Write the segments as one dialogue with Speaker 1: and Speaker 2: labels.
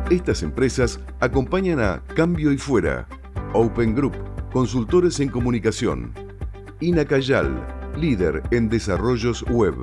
Speaker 1: Estas empresas acompañan a Cambio y Fuera, Open Group, consultores en comunicación, Inacayal, líder en desarrollos web.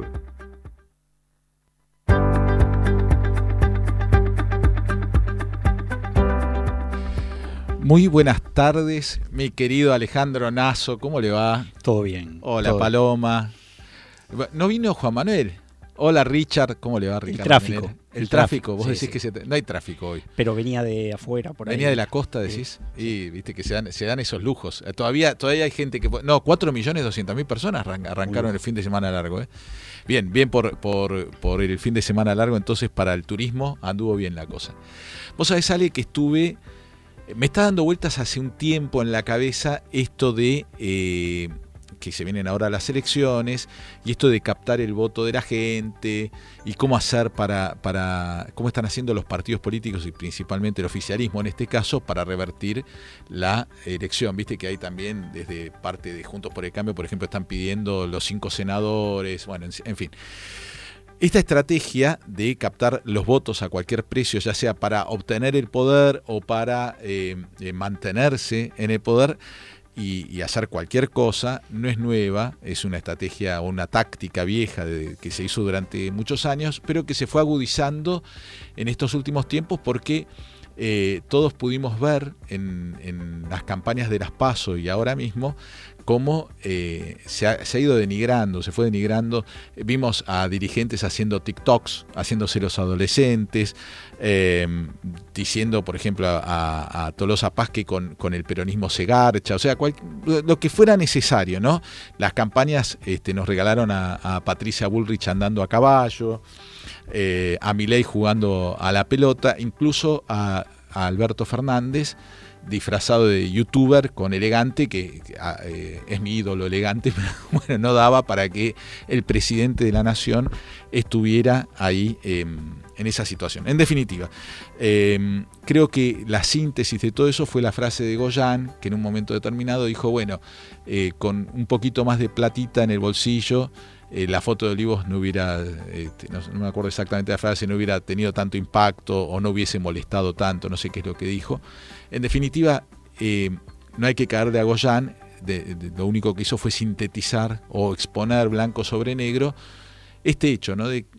Speaker 2: Muy buenas tardes, mi querido Alejandro Nasso, ¿cómo le va?
Speaker 3: Todo bien.
Speaker 2: Hola,
Speaker 3: todo
Speaker 2: Paloma. ¿No vino Juan Manuel? Hola, Richard, ¿cómo le va, Ricardo?
Speaker 3: El tráfico.
Speaker 2: Vos
Speaker 3: Sí,
Speaker 2: decís
Speaker 3: sí.
Speaker 2: que no hay tráfico hoy.
Speaker 3: Pero venía de afuera, por ahí.
Speaker 2: Venía de la costa, decís. Y viste que se dan esos lujos. Todavía hay gente que... No, 4.200.000 personas arrancaron el fin de semana largo. Bien por el fin de semana largo, entonces para el turismo anduvo bien la cosa. Vos sabés, Ale, que me está dando vueltas hace un tiempo en la cabeza esto de que se vienen ahora las elecciones y esto de captar el voto de la gente y cómo hacer cómo están haciendo los partidos políticos y principalmente el oficialismo en este caso para revertir la elección. Viste que hay también desde parte de Juntos por el Cambio, por ejemplo, están pidiendo los 5 senadores, bueno, en fin. Esta estrategia de captar los votos a cualquier precio, ya sea para obtener el poder o para mantenerse en el poder y hacer cualquier cosa, no es nueva, es una estrategia o una táctica vieja que se hizo durante muchos años, pero que se fue agudizando en estos últimos tiempos porque todos pudimos ver en las campañas de las PASO y ahora mismo cómo se ha ido denigrando, se fue denigrando. Vimos a dirigentes haciendo TikToks, haciéndose los adolescentes, diciendo, por ejemplo, a Tolosa Paz que con el peronismo se garcha, o sea, lo que fuera necesario, ¿no? Las campañas nos regalaron a Patricia Bullrich andando a caballo, a Milei jugando a la pelota, incluso a Alberto Fernández disfrazado de youtuber con Elegante, que es mi ídolo Elegante, pero bueno, no daba para que el presidente de la nación estuviera ahí en esa situación. En definitiva, creo que la síntesis de todo eso fue la frase de Goyan, que en un momento determinado dijo, bueno, con un poquito más de platita en el bolsillo, la foto de Olivos no hubiera, no me acuerdo exactamente la frase, no hubiera tenido tanto impacto o no hubiese molestado tanto, no sé qué es lo que dijo. En definitiva, no hay que caer de a Goyan, lo único que hizo fue sintetizar o exponer blanco sobre negro este hecho, ¿no? de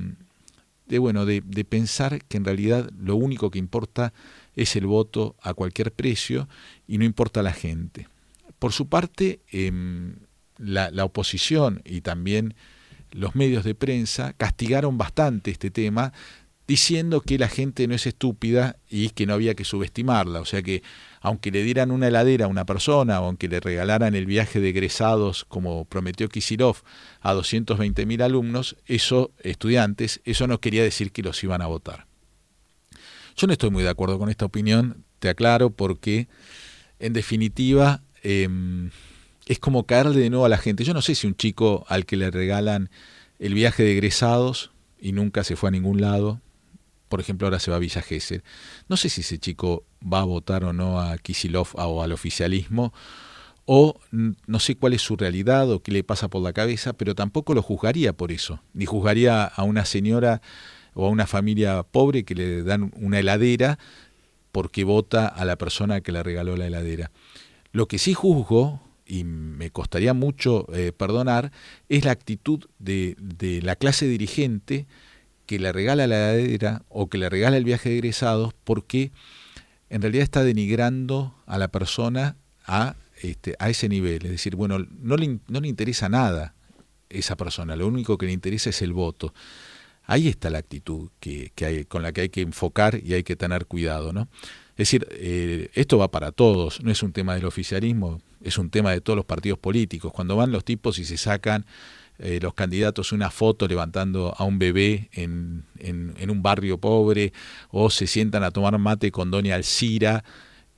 Speaker 2: pensar que en realidad lo único que importa es el voto a cualquier precio y no importa la gente. Por su parte, la oposición y también los medios de prensa castigaron bastante este tema, diciendo que la gente no es estúpida y que no había que subestimarla. O sea que aunque le dieran una heladera a una persona o aunque le regalaran el viaje de egresados, como prometió Kicillof, a 220.000 alumnos, estudiantes, eso no quería decir que los iban a votar. Yo no estoy muy de acuerdo con esta opinión, te aclaro, porque en definitiva es como caerle de nuevo a la gente. Yo no sé si un chico al que le regalan el viaje de egresados y nunca se fue a ningún lado, por ejemplo ahora se va a Villa Gesell, no sé si ese chico va a votar o no a Kicillof o al oficialismo, o no sé cuál es su realidad o qué le pasa por la cabeza, pero tampoco lo juzgaría por eso, ni juzgaría a una señora o a una familia pobre que le dan una heladera porque vota a la persona que le regaló la heladera. Lo que sí juzgo, y me costaría mucho perdonar, es la actitud de la clase dirigente que le regala la heladera o que le regala el viaje de egresados, porque en realidad está denigrando a la persona a ese nivel. Es decir, bueno, no le interesa nada esa persona, lo único que le interesa es el voto. Ahí está la actitud con la que hay que enfocar y hay que tener cuidado, ¿no? Es decir, esto va para todos, no es un tema del oficialismo, es un tema de todos los partidos políticos. Cuando van los tipos y se sacan los candidatos una foto levantando a un bebé en un barrio pobre, o se sientan a tomar mate con doña Alcira,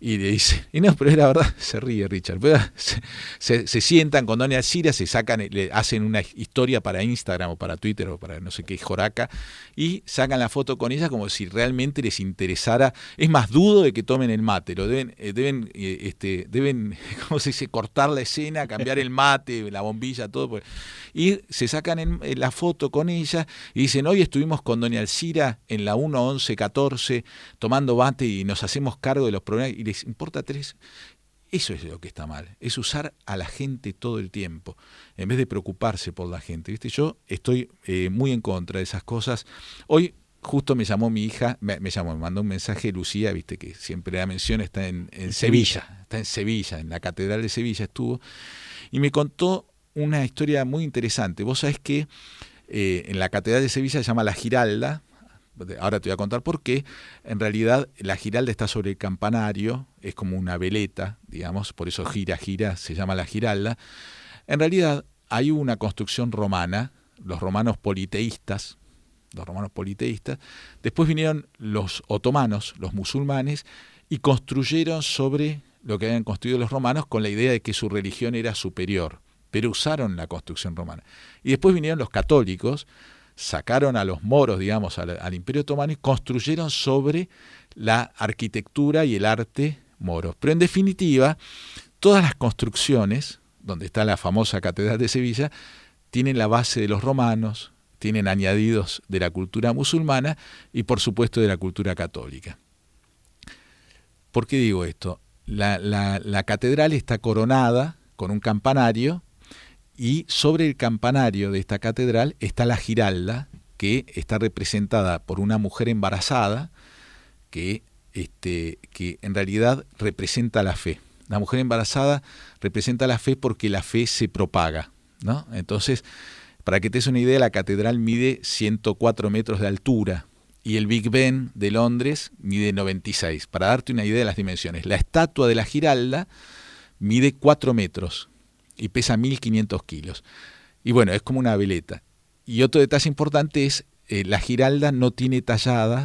Speaker 2: Y le dice, y no, pero es la verdad, se ríe Richard, pero se sientan con doña Alcira, se sacan, le hacen una historia para Instagram o para Twitter o para no sé qué joraca, y sacan la foto con ella como si realmente les interesara. Es más, dudo de que tomen el mate, lo deben ¿cómo se dice?, cortar la escena, cambiar el mate, la bombilla, todo, y se sacan la foto con ella y dicen, hoy estuvimos con doña Alcira en la 1-11-14 tomando mate y nos hacemos cargo de los problemas, y les importa tres. Eso es lo que está mal, es usar a la gente todo el tiempo, en vez de preocuparse por la gente, ¿viste? Yo estoy muy en contra de esas cosas. Hoy justo me llamó mi hija, me mandó un mensaje, Lucía, viste que siempre la mención, está en Sevilla, está en Sevilla, en la Catedral de Sevilla estuvo, y me contó una historia muy interesante. Vos sabés que en la Catedral de Sevilla se llama La Giralda. Ahora te voy a contar por qué. En realidad la Giralda está sobre el campanario, es como una veleta, digamos, por eso gira, se llama la Giralda. En realidad hay una construcción romana, los romanos politeístas, después vinieron los otomanos, los musulmanes, y construyeron sobre lo que habían construido los romanos con la idea de que su religión era superior, pero usaron la construcción romana. Y después vinieron los católicos, sacaron a los moros, digamos, al Imperio Otomano, y construyeron sobre la arquitectura y el arte moros. Pero en definitiva, todas las construcciones, donde está la famosa Catedral de Sevilla, tienen la base de los romanos, tienen añadidos de la cultura musulmana y por supuesto de la cultura católica. ¿Por qué digo esto? La catedral está coronada con un campanario, y sobre el campanario de esta catedral está la Giralda, que está representada por una mujer embarazada que en realidad representa la fe. La mujer embarazada representa la fe porque la fe se propaga, ¿no? Entonces, para que te des una idea, la catedral mide 104 metros de altura y el Big Ben de Londres mide 96. Para darte una idea de las dimensiones, la estatua de la Giralda mide 4 metros y pesa 1.500 kilos. Y bueno, es como una veleta. Y otro detalle importante es, la Giralda no tiene talladas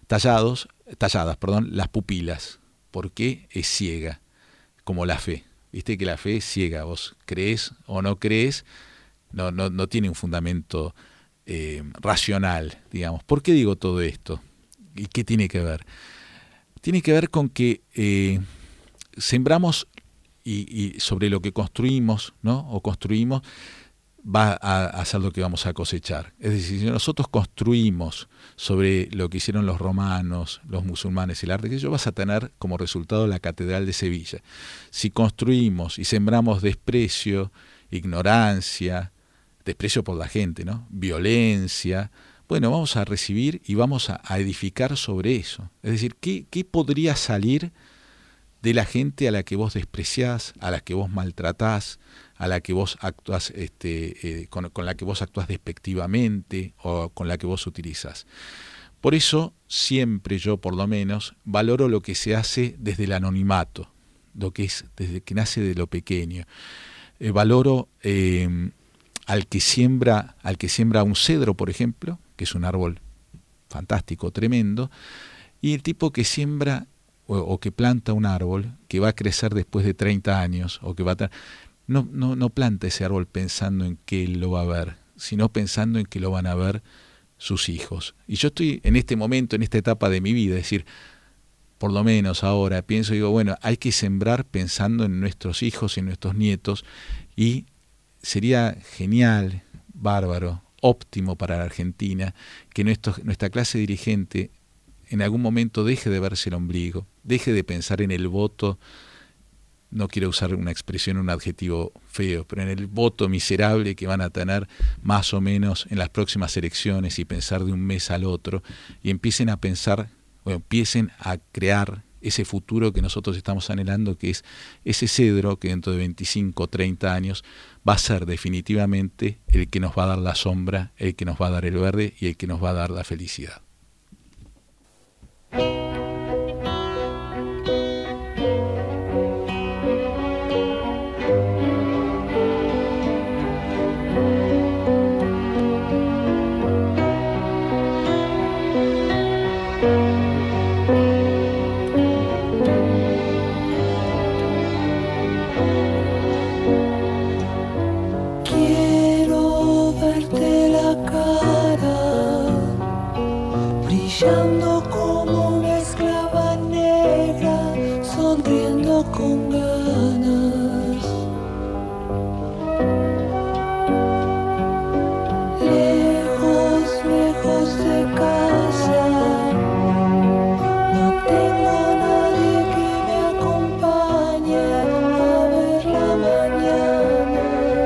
Speaker 2: las pupilas, porque es ciega, como la fe. Viste que la fe es ciega, vos crees o no crees, no tiene un fundamento racional, digamos. ¿Por qué digo todo esto? ¿Y qué tiene que ver? Tiene que ver con que sembramos y sobre lo que construimos, ¿no? O construimos, va a ser lo que vamos a cosechar. Es decir, si nosotros construimos sobre lo que hicieron los romanos, los musulmanes, el arte que ellos, vas a tener como resultado la Catedral de Sevilla. Si construimos y sembramos desprecio, ignorancia, desprecio por la gente, ¿no?, violencia, bueno, vamos a recibir y vamos a edificar sobre eso. Es decir, ¿qué podría salir de la gente a la que vos despreciás, a la que vos maltratás, a la que vos actuás, con la que vos actuás despectivamente o con la que vos utilizás? Por eso siempre yo, por lo menos, valoro lo que se hace desde el anonimato, lo que es desde que nace de lo pequeño. Valoro al que siembra un cedro, por ejemplo, que es un árbol fantástico, tremendo, y el tipo que siembra o que planta un árbol que va a crecer después de 30 años, o que va a no planta ese árbol pensando en que él lo va a ver, sino pensando en que lo van a ver sus hijos. Y yo estoy en este momento, en esta etapa de mi vida, es decir, por lo menos ahora pienso y digo, bueno, hay que sembrar pensando en nuestros hijos y en nuestros nietos, y sería genial, bárbaro, óptimo para la Argentina que nuestra clase dirigente en algún momento deje de verse el ombligo, deje de pensar en el voto, no quiero usar una expresión, un adjetivo feo, pero en el voto miserable que van a tener más o menos en las próximas elecciones, y pensar de un mes al otro, y empiecen a pensar, o empiecen a crear ese futuro que nosotros estamos anhelando, que es ese cedro que dentro de 25 o 30 años va a ser definitivamente el que nos va a dar la sombra, el que nos va a dar el verde y el que nos va a dar la felicidad.
Speaker 4: brillando como una esclava negra, sonriendo con ganas. Lejos, lejos de casa, no tengo nadie que me acompañe a ver la mañana,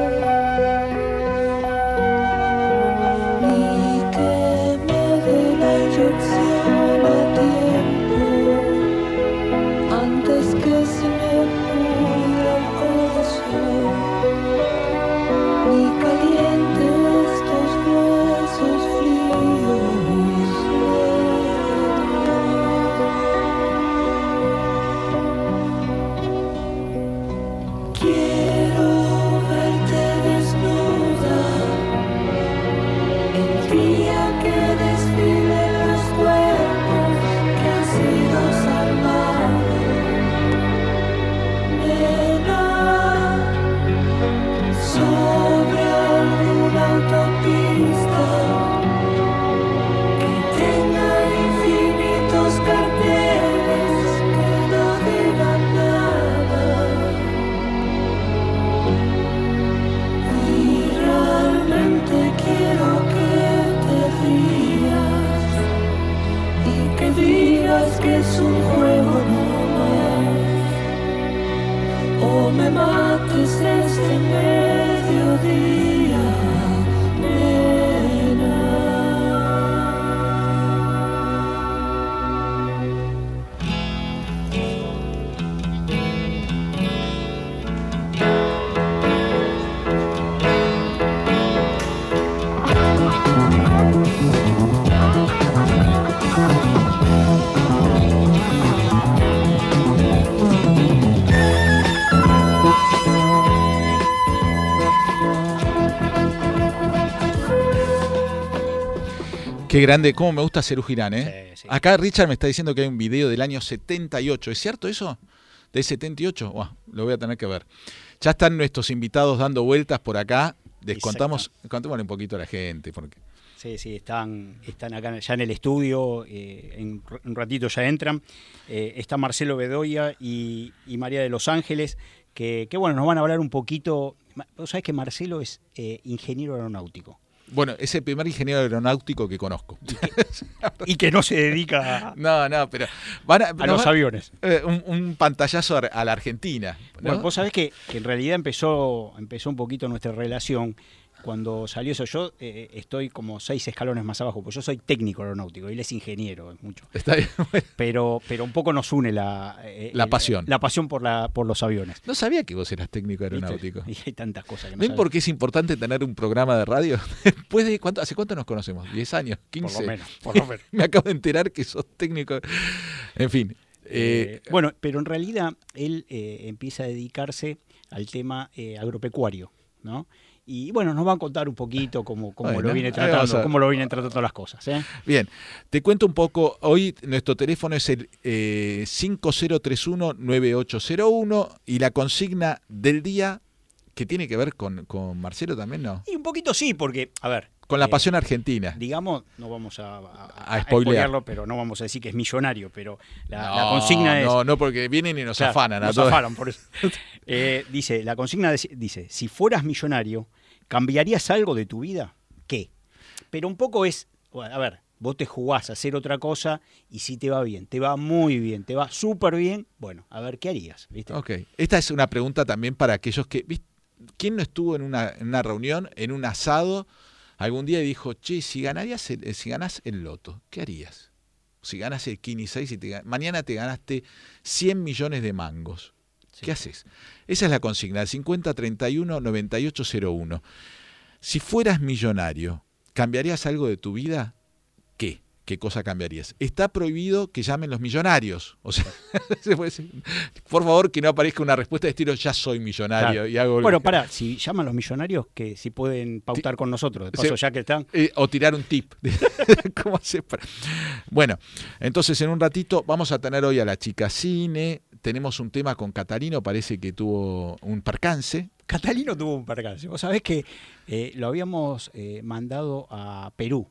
Speaker 4: ni que me dé la inyección a tiempo antes que se me pudra el corazón, ni caliente estos huesos fríos. Quiero verte desnuda el día que desfilen los cuerpos que han sido salvados. Nena, sobre alguna autopista que tenga infinitos carteles que no digan nada. Y realmente quiero que te rías y que digas que es un juego no más, o me mates este mediodía, nena.
Speaker 2: Qué grande, cómo me gusta Serú Girán, ¿eh?
Speaker 3: Sí, sí.
Speaker 2: Acá Richard me está diciendo que hay un video del año 78. ¿Es cierto eso? ¿De 78? Buah, lo voy a tener que ver. Ya están nuestros invitados dando vueltas por acá. Contémosle un poquito a la gente. Porque...
Speaker 3: Sí, sí, están acá ya en el estudio, en un ratito ya entran. Está Marcelo Bedoya y María de Los Ángeles, que bueno, nos van a hablar un poquito. Vos sabés que Marcelo es ingeniero aeronáutico.
Speaker 2: Bueno, es el primer ingeniero aeronáutico que conozco.
Speaker 3: Y que no se dedica
Speaker 2: No, pero
Speaker 3: a los aviones.
Speaker 2: Un pantallazo a la Argentina, ¿no?
Speaker 3: Bueno, vos sabés que en realidad empezó un poquito nuestra relación cuando salió eso. Yo estoy como 6 escalones más abajo, pues yo soy técnico aeronáutico y él es ingeniero, es mucho.
Speaker 2: Está bien, bueno.
Speaker 3: Pero un poco nos une la
Speaker 2: pasión.
Speaker 3: La pasión por los aviones.
Speaker 2: No sabía que vos eras técnico aeronáutico.
Speaker 3: Y hay tantas cosas que no
Speaker 2: ¿Ven
Speaker 3: sabes.
Speaker 2: por qué es importante tener un programa de radio? Después de ¿hace cuánto nos conocemos? ¿10 años? ¿15?
Speaker 3: Por lo menos.
Speaker 2: Me acabo de enterar que sos técnico. En fin.
Speaker 3: Bueno, pero en realidad él empieza a dedicarse al tema agropecuario, ¿no? Y bueno, nos va a contar un poquito cómo lo viene tratando, cómo lo vienen tratando las cosas, ¿eh?
Speaker 2: Bien, te cuento un poco. Hoy nuestro teléfono es el 5031-9801 y la consigna del día, que tiene que ver con Marcelo también, ¿no?
Speaker 3: Y un poquito sí, porque, a ver...
Speaker 2: Con la pasión argentina.
Speaker 3: Digamos, no vamos a
Speaker 2: spoilearlo,
Speaker 3: pero no vamos a decir que es millonario, pero la consigna es...
Speaker 2: No, porque vienen y nos afanan.
Speaker 3: Nos afanan, por eso. La consigna dice, si fueras millonario, ¿cambiarías algo de tu vida? ¿Qué? Pero un poco es, a ver, vos te jugás a hacer otra cosa y si te va bien, te va muy bien, te va súper bien, bueno, a ver, ¿qué harías? ¿Viste?
Speaker 2: Ok, esta es una pregunta también para aquellos que... ¿Quién no estuvo en una reunión, en un asado, algún día y dijo, che, si ganás el loto, ¿qué harías? Si ganas el Kini 6 y mañana te ganaste 100 millones de mangos, ¿qué haces? Esa es la consigna, 5031-9801. Si fueras millonario, ¿cambiarías algo de tu vida? ¿Qué? ¿Qué cosa cambiarías? Está prohibido que llamen los millonarios. O sea, por favor, que no aparezca una respuesta de estilo, ya soy millonario.
Speaker 3: Claro.
Speaker 2: Y hago...
Speaker 3: Bueno, pará, si llaman los millonarios, que si pueden pautar con nosotros, de paso, ya que están.
Speaker 2: O tirar un tip. ¿Cómo hacer para... Bueno, entonces en un ratito vamos a tener hoy a la chica cine. Tenemos un tema con Catalino, parece que tuvo un percance.
Speaker 3: Catalino tuvo un percance. Vos sabés que lo habíamos mandado a Perú.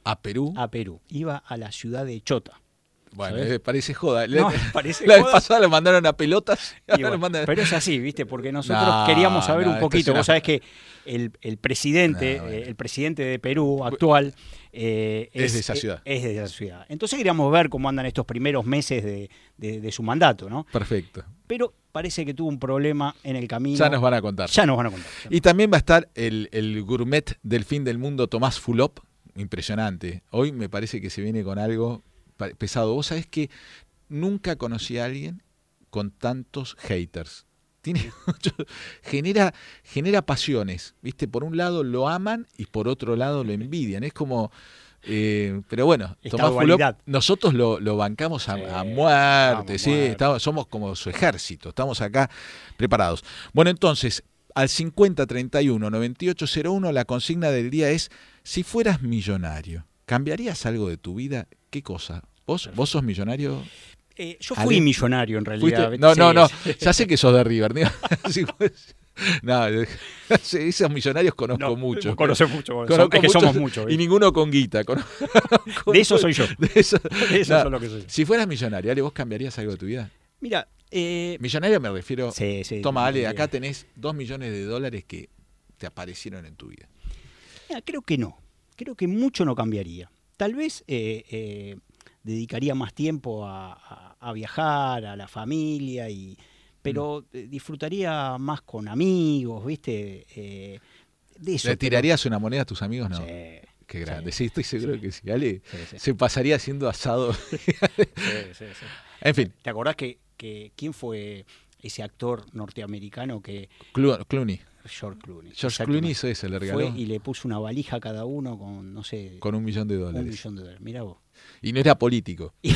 Speaker 2: ¿A Perú?
Speaker 3: A Perú. Iba a la ciudad de Chota.
Speaker 2: Bueno,
Speaker 3: ¿sabes?
Speaker 2: parece joda.
Speaker 3: No, parece
Speaker 2: La vez
Speaker 3: joda.
Speaker 2: pasada lo mandaron a pelotas.
Speaker 3: Y
Speaker 2: Ahora lo
Speaker 3: bueno,
Speaker 2: mandan-
Speaker 3: pero es así, ¿viste? Porque nosotros
Speaker 2: No,
Speaker 3: queríamos saber
Speaker 2: no,
Speaker 3: un
Speaker 2: esto
Speaker 3: poquito.
Speaker 2: es una-
Speaker 3: Vos sabés que el presidente,
Speaker 2: No, bueno.
Speaker 3: el presidente de Perú actual
Speaker 2: Es de esa ciudad.
Speaker 3: Es de esa ciudad. Entonces queríamos ver cómo andan estos primeros meses de su mandato, ¿no?
Speaker 2: Perfecto.
Speaker 3: Pero parece que tuvo un problema en el camino.
Speaker 2: Ya nos van a contar.
Speaker 3: Ya nos van a contar.
Speaker 2: Y también va a estar el gourmet del fin del mundo, Tomás Fulop. Impresionante. Hoy me parece que se viene con algo pesado. Vos sabés que nunca conocí a alguien con tantos haters. Tiene genera pasiones, ¿viste? Por un lado lo aman y por otro lado lo envidian. Es como... pero bueno,
Speaker 3: Esta
Speaker 2: Tomás Fulop,
Speaker 3: dualidad.
Speaker 2: nosotros lo bancamos
Speaker 3: Sí,
Speaker 2: a muerte,
Speaker 3: vamos,
Speaker 2: ¿sí?
Speaker 3: muerte.
Speaker 2: Somos como su ejército, estamos acá preparados. Bueno, entonces, al 5031-9801 la consigna del día es: si fueras millonario, ¿cambiarías algo de tu vida? ¿Qué cosa? ¿Vos sos millonario?
Speaker 3: Yo fui
Speaker 2: Ale.
Speaker 3: millonario en realidad.
Speaker 2: ¿Fuiste? No,
Speaker 3: Sí.
Speaker 2: ya sé que sos de River. ¿No? Sí, pues, no, sí, esos millonarios conozco
Speaker 3: No,
Speaker 2: mucho.
Speaker 3: conoces mucho.
Speaker 2: Conozco
Speaker 3: Es que
Speaker 2: muchos,
Speaker 3: somos muchos.
Speaker 2: y ninguno con guita.
Speaker 3: De eso soy yo.
Speaker 2: De eso,
Speaker 3: De eso
Speaker 2: no,
Speaker 3: soy lo que soy.
Speaker 2: Si fueras millonario, Ale, ¿vos cambiarías algo de tu vida?
Speaker 3: Mira,
Speaker 2: Millonario me refiero...
Speaker 3: sí,
Speaker 2: Toma, Ale,
Speaker 3: sí.
Speaker 2: acá tenés $2 millones que te aparecieron en tu vida.
Speaker 3: Mira, creo que no. Creo que mucho no cambiaría. Tal vez dedicaría más tiempo a viajar, a la familia, pero disfrutaría más con amigos, ¿viste? De eso.
Speaker 2: ¿Le tirarías una moneda a tus amigos? No.
Speaker 3: Sí,
Speaker 2: Qué grande.
Speaker 3: sí.
Speaker 2: Sí, estoy seguro que sí. Ale
Speaker 3: Sí, sí.
Speaker 2: se pasaría haciendo asado.
Speaker 3: Sí, sí.
Speaker 2: En fin,
Speaker 3: ¿Te acordás que quién fue ese actor norteamericano que...
Speaker 2: Clooney.
Speaker 3: George Clooney.
Speaker 2: George
Speaker 3: Exactamente.
Speaker 2: Clooney hizo eso, le regaló
Speaker 3: Fue y le puso una valija a cada uno con, no sé,
Speaker 2: con $1 millón.
Speaker 3: $1 millón. Mirá vos.
Speaker 2: Y no era político.
Speaker 3: Y-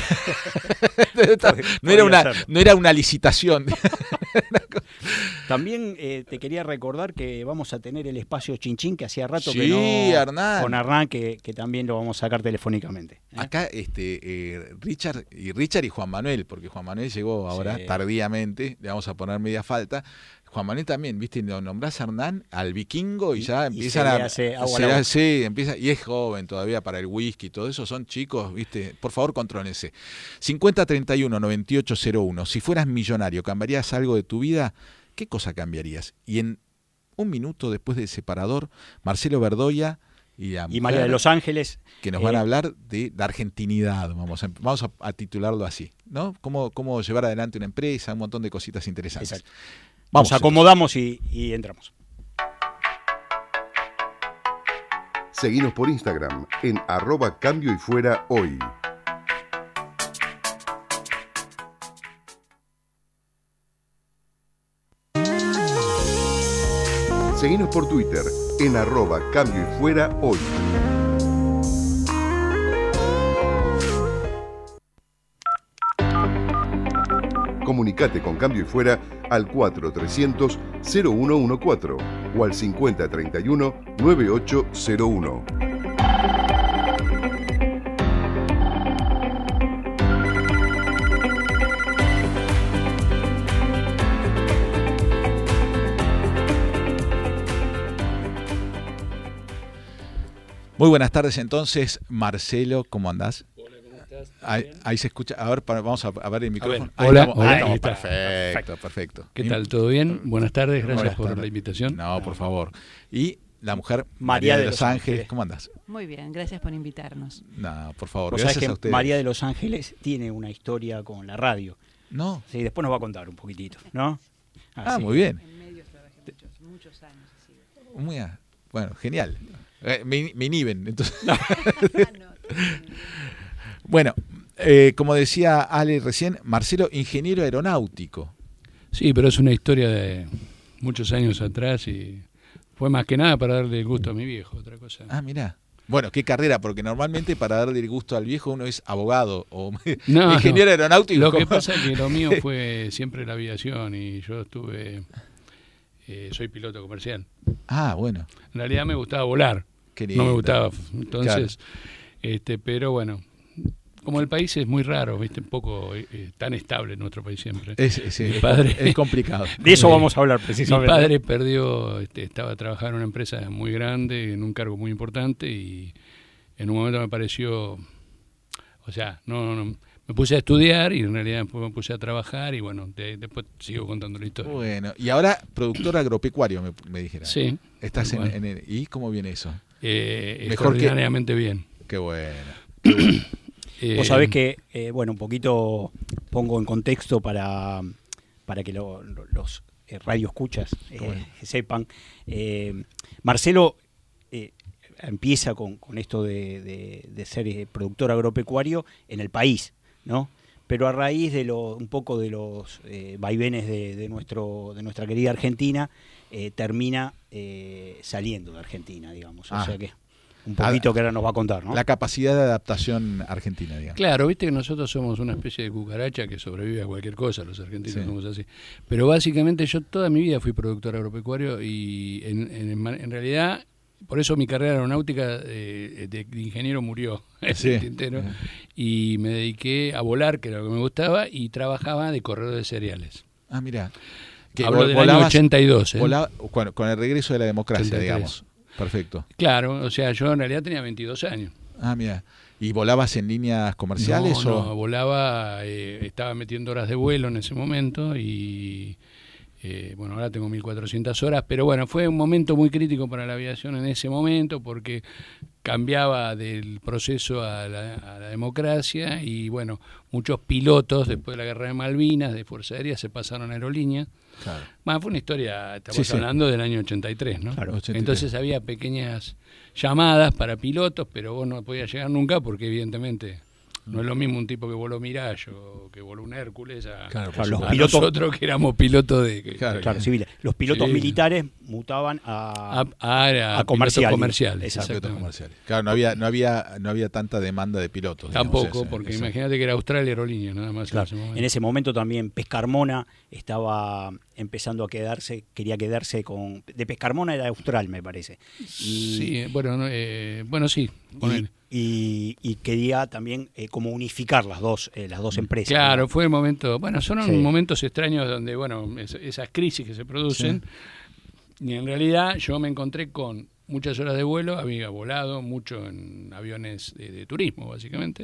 Speaker 2: no
Speaker 3: ser.
Speaker 2: era una licitación.
Speaker 3: También te quería recordar que vamos a tener el espacio Chinchín, que hacía rato
Speaker 2: Sí,
Speaker 3: que no...
Speaker 2: Hernán.
Speaker 3: Con Hernán, que también lo vamos a sacar telefónicamente. ¿eh?
Speaker 2: Acá Richard y Juan Manuel, porque Juan Manuel llegó ahora
Speaker 3: Sí.
Speaker 2: tardíamente, le vamos a poner media falta. Juan Manuel también, ¿viste? Lo nombrás a Hernán, al vikingo, y ya
Speaker 3: Y
Speaker 2: empiezan
Speaker 3: se
Speaker 2: a...
Speaker 3: le hace agua a la boca.
Speaker 2: Sí, empieza, y es joven todavía para el whisky y todo eso, son chicos, ¿viste? Por favor, contrólense. 5031-9801, si fueras millonario, ¿cambiarías algo de tu vida? ¿Qué cosa cambiarías? Y en un minuto después del separador, Marcelo Verdoya y la
Speaker 3: Y María de
Speaker 2: mujer
Speaker 3: los Ángeles.
Speaker 2: que nos van a hablar de la argentinidad, vamos a titularlo así, ¿no? Cómo llevar adelante una empresa, un montón de cositas interesantes.
Speaker 3: Exacto.
Speaker 2: Vamos,
Speaker 3: Nos acomodamos y entramos.
Speaker 1: Seguinos por Instagram en @cambio y fuera hoy. Seguinos por Twitter en @cambio y fuera hoy. Comunicate con Cambio y Fuera al 4300-0114 o al 5031-9801.
Speaker 2: Muy buenas tardes entonces, Marcelo, ¿cómo andás?
Speaker 5: Hola, ¿cómo estás?
Speaker 2: Ahí se escucha, a ver, vamos a ver el micrófono.
Speaker 5: ver, hola,
Speaker 2: ahí
Speaker 5: ahí
Speaker 2: estamos.
Speaker 5: está.
Speaker 2: Perfecto.
Speaker 5: ¿Qué tal? ¿Todo bien? Buenas tardes, gracias
Speaker 2: Buenas
Speaker 5: por
Speaker 2: tardes.
Speaker 5: la invitación.
Speaker 2: No, por favor. Y la mujer
Speaker 3: María
Speaker 2: María de
Speaker 3: de
Speaker 2: los
Speaker 3: los
Speaker 2: Ángeles,
Speaker 3: Ángeles.
Speaker 2: ¿cómo andás?
Speaker 6: Muy bien, gracias por invitarnos.
Speaker 2: No, por favor,
Speaker 3: Vos sabés
Speaker 2: gracias a
Speaker 3: que
Speaker 2: ustedes.
Speaker 3: María de los Ángeles tiene una historia con la radio.
Speaker 2: No.
Speaker 3: Sí, después nos va a contar un poquitito, ¿no? Así.
Speaker 2: Muy bien.
Speaker 6: En medios trabajé muchos años. Así.
Speaker 2: Bueno, genial. Me inhiben, entonces.
Speaker 6: No.
Speaker 2: Bueno, como decía Ale recién, Marcelo, ingeniero aeronáutico.
Speaker 5: Sí, pero es una historia de muchos años atrás y fue más que nada para darle el gusto a mi viejo, otra cosa.
Speaker 2: Ah, mirá. Bueno, qué carrera, porque normalmente para darle el gusto al viejo uno es abogado o
Speaker 5: No,
Speaker 2: ingeniero
Speaker 5: no.
Speaker 2: aeronáutico.
Speaker 5: Lo que pasa es que lo mío fue siempre la aviación y yo soy piloto comercial.
Speaker 2: Ah, bueno.
Speaker 5: En realidad me gustaba volar,
Speaker 2: Qué
Speaker 5: no
Speaker 2: lindo.
Speaker 5: me gustaba. Entonces, pero bueno, como el país es muy raro, viste, un poco tan estable en nuestro país siempre. Mi padre-
Speaker 2: es complicado.
Speaker 3: De eso vamos a hablar
Speaker 5: Mi
Speaker 3: precisamente.
Speaker 5: padre perdió, estaba trabajando en una empresa muy grande, en un cargo muy importante y en un momento me pareció, o sea, no me puse a estudiar y en realidad después me puse a trabajar y bueno, después sigo contando la historia.
Speaker 2: Bueno, y ahora productor agropecuario me dijeron.
Speaker 5: Sí.
Speaker 2: Estás
Speaker 5: bueno.
Speaker 2: ¿Y cómo viene eso?
Speaker 5: Extraordinariamente bien.
Speaker 2: Qué bueno. Qué bueno.
Speaker 3: Vos sabés que, bueno, un poquito pongo en contexto para que los radioescuchas sepan. Marcelo empieza con esto de ser productor agropecuario en el país, ¿no? Pero a raíz de un poco de los vaivenes de nuestra querida Argentina, termina saliendo de Argentina, digamos. O sea que un poquito que ahora nos va a contar, ¿no?
Speaker 2: La capacidad de adaptación argentina, digamos.
Speaker 5: Claro, viste que nosotros somos una especie de cucaracha que sobrevive a cualquier cosa, los argentinos somos así. Pero básicamente yo toda mi vida fui productor agropecuario y en realidad, por eso mi carrera aeronáutica de ingeniero murió en el tintero, y me dediqué a volar, que era lo que me gustaba, y trabajaba de corredor de cereales.
Speaker 2: Ah, mira.
Speaker 5: Hablo del año 82.
Speaker 2: Con el regreso de la democracia, 83. Digamos. Perfecto.
Speaker 5: Claro, o sea, yo en realidad tenía 22 años.
Speaker 2: Ah, mira. ¿Y volabas en líneas comerciales?
Speaker 5: No, volaba, estaba metiendo horas de vuelo en ese momento y, bueno, ahora tengo 1.400 horas, pero bueno, fue un momento muy crítico para la aviación en ese momento porque cambiaba del proceso a la democracia y, bueno, muchos pilotos después de la Guerra de Malvinas, de Fuerza Aérea, se pasaron a aerolínea.
Speaker 2: Claro.
Speaker 5: Bueno, fue una historia, estamos hablando del año 83, ¿no?
Speaker 2: Claro, 83.
Speaker 5: Entonces había pequeñas llamadas para pilotos, pero vos no podías llegar nunca porque evidentemente no es lo mismo un tipo que voló Mirage o que voló un Hércules a
Speaker 3: los pilotos,
Speaker 5: nosotros que éramos pilotos
Speaker 3: civiles. Los pilotos militares mutaban a
Speaker 5: comerciales.
Speaker 2: Comerciales. Claro, no había tanta demanda de pilotos.
Speaker 5: Tampoco,
Speaker 2: digamos,
Speaker 5: porque imagínate que era Austral Aerolínea nada más.
Speaker 3: Claro. En ese momento también Pescarmona estaba empezando a quería quedarse con... De Pescarmona era Austral, me parece.
Speaker 5: Sí, bueno, sí.
Speaker 3: Y quería también como unificar las dos empresas.
Speaker 5: Claro, ¿no? Fue el momento, son momentos extraños donde, esas crisis que se producen, y en realidad yo me encontré con muchas horas de vuelo, había volado mucho en aviones de turismo, básicamente,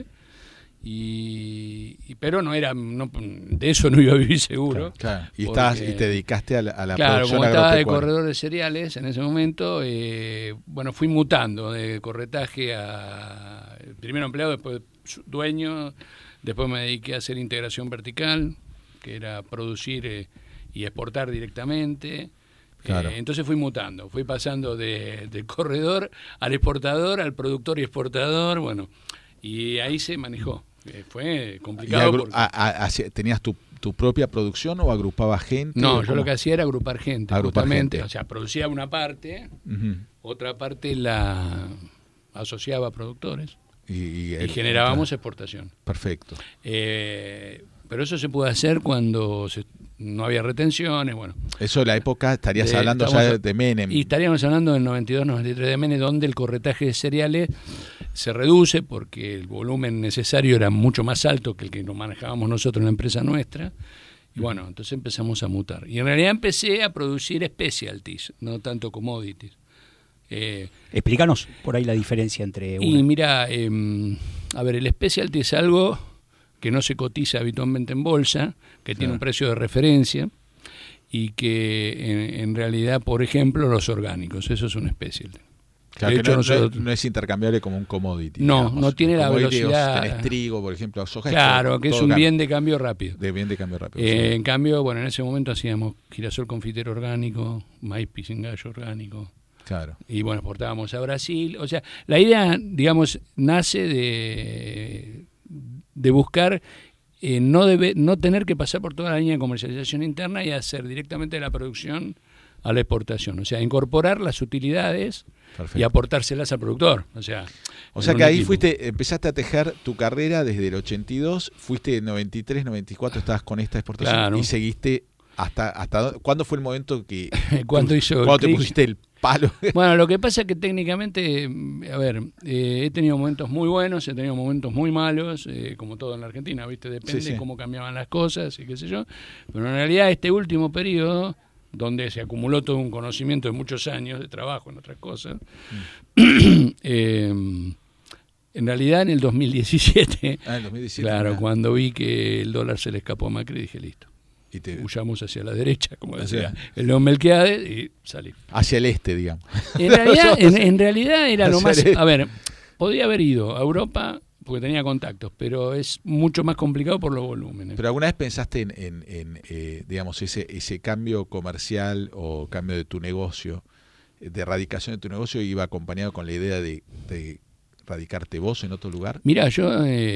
Speaker 5: pero de eso no iba a vivir seguro.
Speaker 2: Claro. Y te dedicaste a la producción
Speaker 5: agropecuaria. Como estaba de corredor de cereales en ese momento, fui mutando de corretaje a primero empleado, después dueño, después me dediqué a hacer integración vertical, que era producir y exportar directamente. Claro. Entonces fui mutando, fui pasando del corredor al exportador, al productor y exportador, y ahí se manejó. Fue complicado.
Speaker 2: ¿Tenías tu propia producción o agrupabas gente?
Speaker 5: No, yo lo que hacía era agrupar gente. O sea, producía una parte, otra parte la asociaba a productores y generábamos exportación.
Speaker 2: Perfecto.
Speaker 5: Pero eso se puede hacer cuando no había retenciones,
Speaker 2: Eso en la época estarías hablando ya de Menem.
Speaker 5: Y estaríamos hablando del 92-93 de Menem, donde el corretaje de cereales se reduce porque el volumen necesario era mucho más alto que el que nos manejábamos nosotros en la empresa nuestra. Y entonces empezamos a mutar. Y en realidad empecé a producir specialties, no tanto commodities.
Speaker 3: Explícanos por ahí la diferencia entre una.
Speaker 5: Y mira, el specialty es algo que no se cotiza habitualmente en bolsa, que tiene un precio de referencia y que en realidad, por ejemplo, los orgánicos, eso es un specialty.
Speaker 2: Claro, de hecho, no es intercambiable como un commodity.
Speaker 5: No,
Speaker 2: digamos.
Speaker 5: no tiene la velocidad.
Speaker 2: Tenés trigo, por ejemplo, soja.
Speaker 5: Claro, que es un bien de cambio rápido. En cambio, en ese momento hacíamos girasol confitero orgánico, maíz pisingallo orgánico.
Speaker 2: Claro.
Speaker 5: Y exportábamos a Brasil. O sea, la idea, digamos, nace de buscar no tener que pasar por toda la línea de comercialización interna y hacer directamente la producción a la exportación. O sea, incorporar las utilidades. Perfecto. Y aportárselas al productor. O sea que
Speaker 2: ahí empezaste a tejer tu carrera desde el 82, fuiste en 93, 94, estabas con esta exportación y seguiste hasta ¿cuándo fue el momento que
Speaker 5: ¿Cuándo
Speaker 2: te pusiste el palo?
Speaker 5: Lo que pasa es que técnicamente, he tenido momentos muy buenos, he tenido momentos muy malos, como todo en la Argentina, ¿viste? Depende de cómo cambiaban las cosas y qué sé yo. Pero en realidad este último periodo, donde se acumuló todo un conocimiento de muchos años de trabajo en otras cosas, En realidad en el 2017,
Speaker 2: Ah, en 2017.
Speaker 5: claro,
Speaker 2: mirá.
Speaker 5: cuando vi que el dólar se le escapó a Macri, dije listo.
Speaker 2: Y te-
Speaker 5: Huyamos hacia la derecha, como decía
Speaker 2: Hacia-
Speaker 5: el León Melquiades, y salí.
Speaker 2: hacia el este, digamos.
Speaker 5: En realidad, en realidad era lo
Speaker 2: Hacia
Speaker 5: más...
Speaker 2: el este.
Speaker 5: A ver, podía haber ido a Europa porque tenía contactos, pero es mucho más complicado por los volúmenes.
Speaker 2: Pero ¿alguna vez pensaste digamos, ese cambio comercial o cambio de tu negocio, de radicación de tu negocio, iba acompañado con la idea de radicarte vos en otro lugar?
Speaker 5: Mira, yo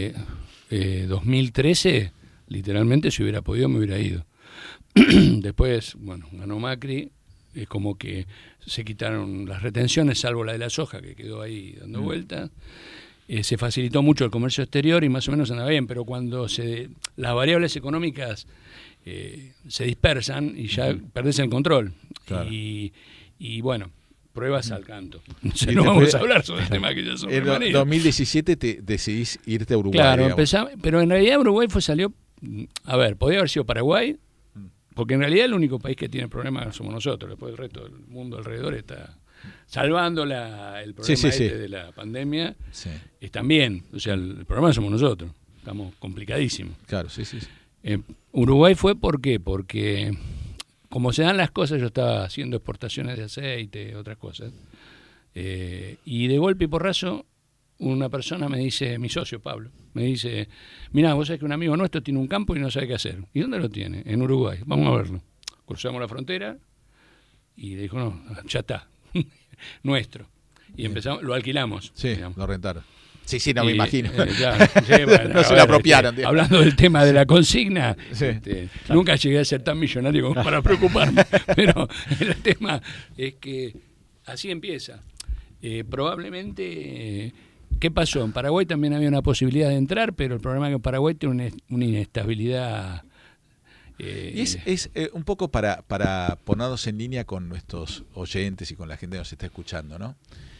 Speaker 5: 2013, literalmente, si hubiera podido, me hubiera ido. Después, bueno, ganó Macri, es como que se quitaron las retenciones, salvo la de la soja, que quedó ahí dando vueltas. Se facilitó mucho el comercio exterior y más o menos andaba bien, pero cuando las variables económicas se dispersan y ya perdés el control.
Speaker 2: Claro.
Speaker 5: Y bueno, pruebas al canto. O sea,
Speaker 2: Y
Speaker 5: no
Speaker 2: después-
Speaker 5: vamos a hablar sobre el tema que ya son
Speaker 2: En
Speaker 5: permanentes.
Speaker 2: 2017 te decidís irte a Uruguay.
Speaker 5: Claro,
Speaker 2: digamos.
Speaker 5: empezamos, pero en realidad Uruguay salió, a ver, podía haber sido Paraguay, porque en realidad el único país que tiene problemas somos nosotros, después el resto del mundo alrededor está salvando el problema
Speaker 2: Sí, sí.
Speaker 5: de la pandemia,
Speaker 2: Sí,
Speaker 5: están bien, o sea, el problema somos nosotros, estamos complicadísimos.
Speaker 2: claro, sí.
Speaker 5: Uruguay fue ¿por qué? Porque como se dan las cosas, yo estaba haciendo exportaciones de aceite, otras cosas, y de golpe y porrazo una persona me dice, mi socio Pablo, me dice, mirá, vos sabés que un amigo nuestro tiene un campo y no sabe qué hacer. ¿Y dónde lo tiene? En Uruguay, vamos a verlo. Cruzamos la frontera y le dijo, no, ya está, nuestro. Y empezamos, lo alquilamos.
Speaker 2: Sí,
Speaker 5: digamos.
Speaker 2: lo rentaron. Sí, no me
Speaker 5: Y,
Speaker 2: imagino.
Speaker 5: claro, sí, bueno,
Speaker 2: No
Speaker 5: a
Speaker 2: se lo
Speaker 5: ver,
Speaker 2: apropiaron, digamos.
Speaker 5: hablando del tema de la consigna,
Speaker 2: Sí.
Speaker 5: nunca llegué a ser tan millonario como para preocuparme, pero el tema es que así empieza. Probablemente, ¿qué pasó? En Paraguay también había una posibilidad de entrar, pero el problema es que en Paraguay tiene una inestabilidad.
Speaker 2: Y es un poco para ponernos en línea con nuestros oyentes y con la gente que nos está escuchando, ¿no?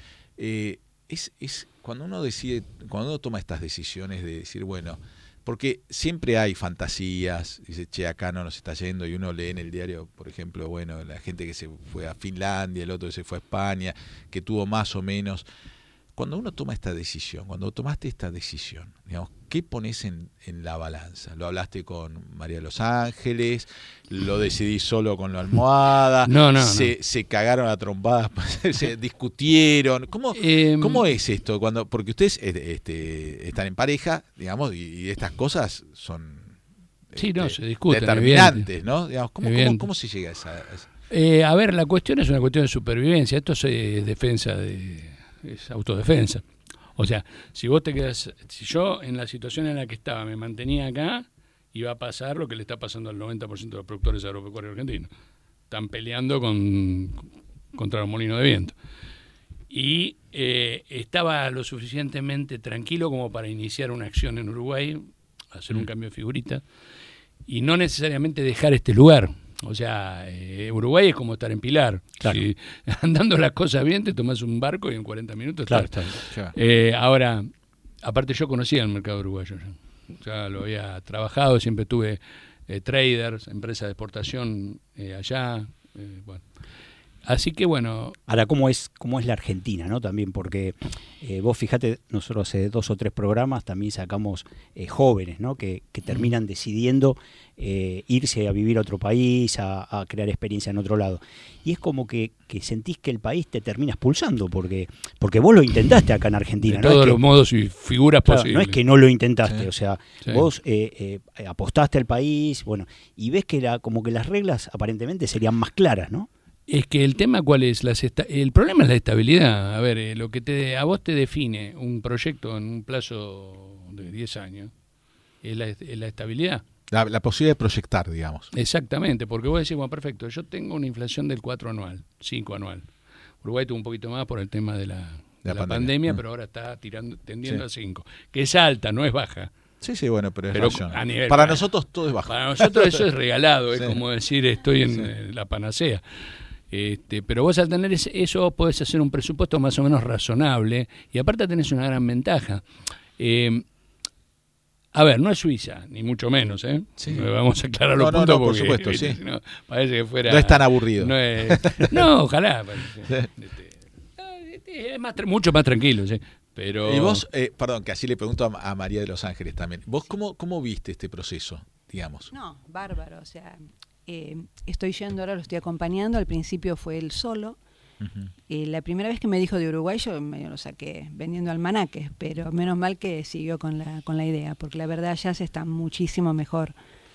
Speaker 2: Es cuando uno decide, cuando uno toma estas decisiones de decir, bueno, porque siempre hay fantasías, dice, che, acá no nos está yendo, y uno lee en el diario, por ejemplo, bueno, la gente que se fue a Finlandia, el otro que se fue a España, que tuvo más o menos. Cuando uno toma esta decisión, cuando tomaste esta decisión, digamos, ¿qué pones en la balanza? ¿Lo hablaste con María de los Ángeles? ¿Lo decidís solo con la almohada?
Speaker 5: No.
Speaker 2: ¿Se cagaron a trompadas? ¿Se discutieron? ¿Cómo es esto? Porque ustedes están en pareja, digamos, y estas cosas son
Speaker 5: Sí, no, se discuten,
Speaker 2: determinantes,
Speaker 5: evidente.
Speaker 2: ¿no? Digamos, ¿cómo se llega a esa?
Speaker 5: A ver, la cuestión es una cuestión de supervivencia. Esto es defensa es autodefensa. O sea, si vos te quedas, si yo en la situación en la que estaba me mantenía acá, iba a pasar lo que le está pasando al 90% de los productores agropecuarios argentinos. Están peleando contra los molinos de viento. Y estaba lo suficientemente tranquilo como para iniciar una acción en Uruguay, hacer un cambio de figurita, y no necesariamente dejar este lugar. O sea, Uruguay es como estar en Pilar.
Speaker 3: Claro.
Speaker 5: Si andando las cosas bien, te tomas un barco y en 40 minutos
Speaker 3: Claro,
Speaker 5: estás.
Speaker 3: está.
Speaker 5: Ahora, aparte yo conocía el mercado uruguayo. Ya lo había trabajado, siempre tuve traders, empresas de exportación allá. Bueno. Así que bueno.
Speaker 3: Ahora, ¿cómo es la Argentina, no? También, porque vos fíjate, nosotros hace 2 o 3 programas también sacamos jóvenes, ¿no? Que terminan decidiendo irse a vivir a otro país, a crear experiencia en otro lado. Y es como que sentís que el país te termina expulsando, porque vos lo intentaste acá en Argentina.
Speaker 5: De
Speaker 3: ¿no?
Speaker 5: todos
Speaker 3: Es que,
Speaker 5: los modos y figuras
Speaker 3: claro,
Speaker 5: posibles.
Speaker 3: no es que no lo intentaste,
Speaker 2: Sí.
Speaker 3: o sea,
Speaker 5: Sí.
Speaker 3: vos apostaste al país, bueno, y ves que como que las reglas aparentemente serían más claras, ¿no?
Speaker 5: Es que el tema, ¿cuál es? El problema es la estabilidad. A ver, lo que a vos te define un proyecto en un plazo de 10 años es la estabilidad.
Speaker 2: La posibilidad de proyectar, digamos.
Speaker 5: Exactamente, porque vos decís, bueno, perfecto, yo tengo una inflación del 4 anual, 5 anual. Uruguay tuvo un poquito más por el tema de la pandemia, pero ahora está tendiendo
Speaker 2: Sí.
Speaker 5: a 5, que es alta, no es baja.
Speaker 2: Sí, bueno, pero es
Speaker 5: Pero
Speaker 2: razonable.
Speaker 5: a nivel-
Speaker 2: Para nosotros todo es bajo.
Speaker 5: Para nosotros eso es regalado, es
Speaker 2: Sí.
Speaker 5: como decir estoy en
Speaker 2: Sí.
Speaker 5: la panacea. Pero vos al tener eso podés hacer un presupuesto más o menos razonable y aparte tenés una gran ventaja. A ver, no es Suiza, ni mucho menos, ¿eh?
Speaker 2: Sí.
Speaker 5: Vamos a aclarar
Speaker 2: No,
Speaker 5: los
Speaker 2: no,
Speaker 5: puntos
Speaker 2: no, por
Speaker 5: porque,
Speaker 2: supuesto, sí.
Speaker 5: si no, parece que fuera...
Speaker 2: No es tan aburrido.
Speaker 5: No, no, ojalá. Es mucho más tranquilo, ¿sí? Pero
Speaker 2: Y vos, perdón, que así le pregunto a María de los Ángeles también. ¿Vos cómo viste este proceso, digamos?
Speaker 6: No, bárbaro. O sea, estoy yendo ahora, lo estoy acompañando. Al principio fue él solo.
Speaker 2: Ujú.
Speaker 6: La primera vez que me dijo de Uruguay, yo medio lo saqué vendiendo almanaques, pero menos mal que siguió con la idea, porque la verdad allá se está muchísimo mejor.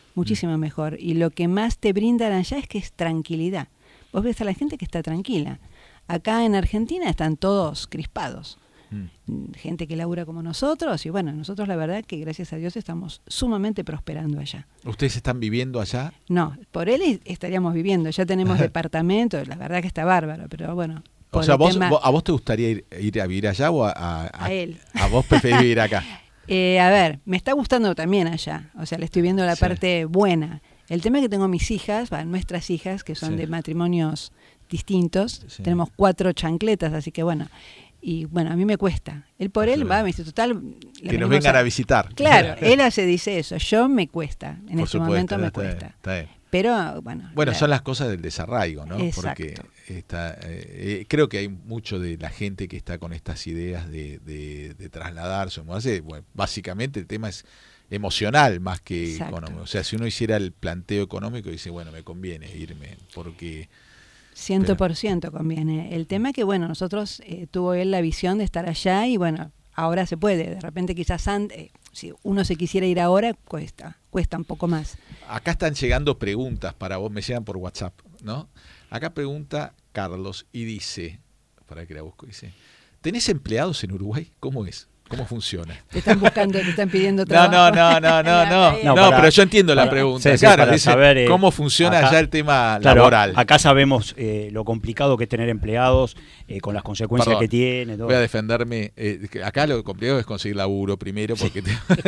Speaker 6: Y lo que más te brindan allá es que es tranquilidad. Vos ves a la gente que está tranquila. Acá en Argentina están todos crispados. Gente que labura como nosotros, y bueno, nosotros la verdad que gracias a Dios estamos sumamente prosperando allá.
Speaker 2: ¿Ustedes están viviendo allá?
Speaker 6: No, por él estaríamos viviendo, ya tenemos departamento, la verdad que está bárbaro, pero bueno.
Speaker 2: O sea, ¿a vos te gustaría ir a vivir allá o
Speaker 6: a él?
Speaker 2: ¿A vos preferís vivir acá?
Speaker 6: A ver, me está gustando también allá, o sea, le estoy viendo la parte buena. El tema es que tengo mis hijas, nuestras hijas, que son de matrimonios distintos, tenemos 4 chancletas, así que bueno. Y bueno, a mí me cuesta. Él por él me dice, total...
Speaker 2: Que nos vengan a visitar.
Speaker 6: Claro, él dice eso, yo me cuesta, en
Speaker 2: Por
Speaker 6: este
Speaker 2: supuesto,
Speaker 6: momento me
Speaker 2: está
Speaker 6: cuesta.
Speaker 2: Está bien.
Speaker 6: Pero bueno...
Speaker 2: Bueno, son las cosas del desarraigo, ¿no?
Speaker 6: Exacto.
Speaker 2: Porque creo que hay mucho de la gente que está con estas ideas de trasladarse, bueno, básicamente el tema es emocional más que económico. O sea, si uno hiciera el planteo económico, dice, bueno, me conviene irme, porque...
Speaker 6: 100% conviene. El tema es que, bueno, nosotros tuvo él la visión de estar allá y, bueno, ahora se puede. De repente quizás si uno se quisiera ir ahora, cuesta un poco más.
Speaker 2: Acá están llegando preguntas para vos, me llegan por WhatsApp, ¿no? Acá pregunta Carlos y dice, para que la busco, dice, ¿tenés empleados en Uruguay? ¿Cómo es? ¿Cómo funciona?
Speaker 6: Te están buscando, te están pidiendo trabajo.
Speaker 2: No, pero yo entiendo la pregunta. Claro, dice,
Speaker 3: saber,
Speaker 2: ¿cómo funciona
Speaker 3: acá,
Speaker 2: ya el tema laboral?
Speaker 3: Acá sabemos lo complicado que es tener empleados, con las consecuencias que tiene. Todo.
Speaker 2: Voy a defenderme. Acá lo complicado es conseguir laburo primero, porque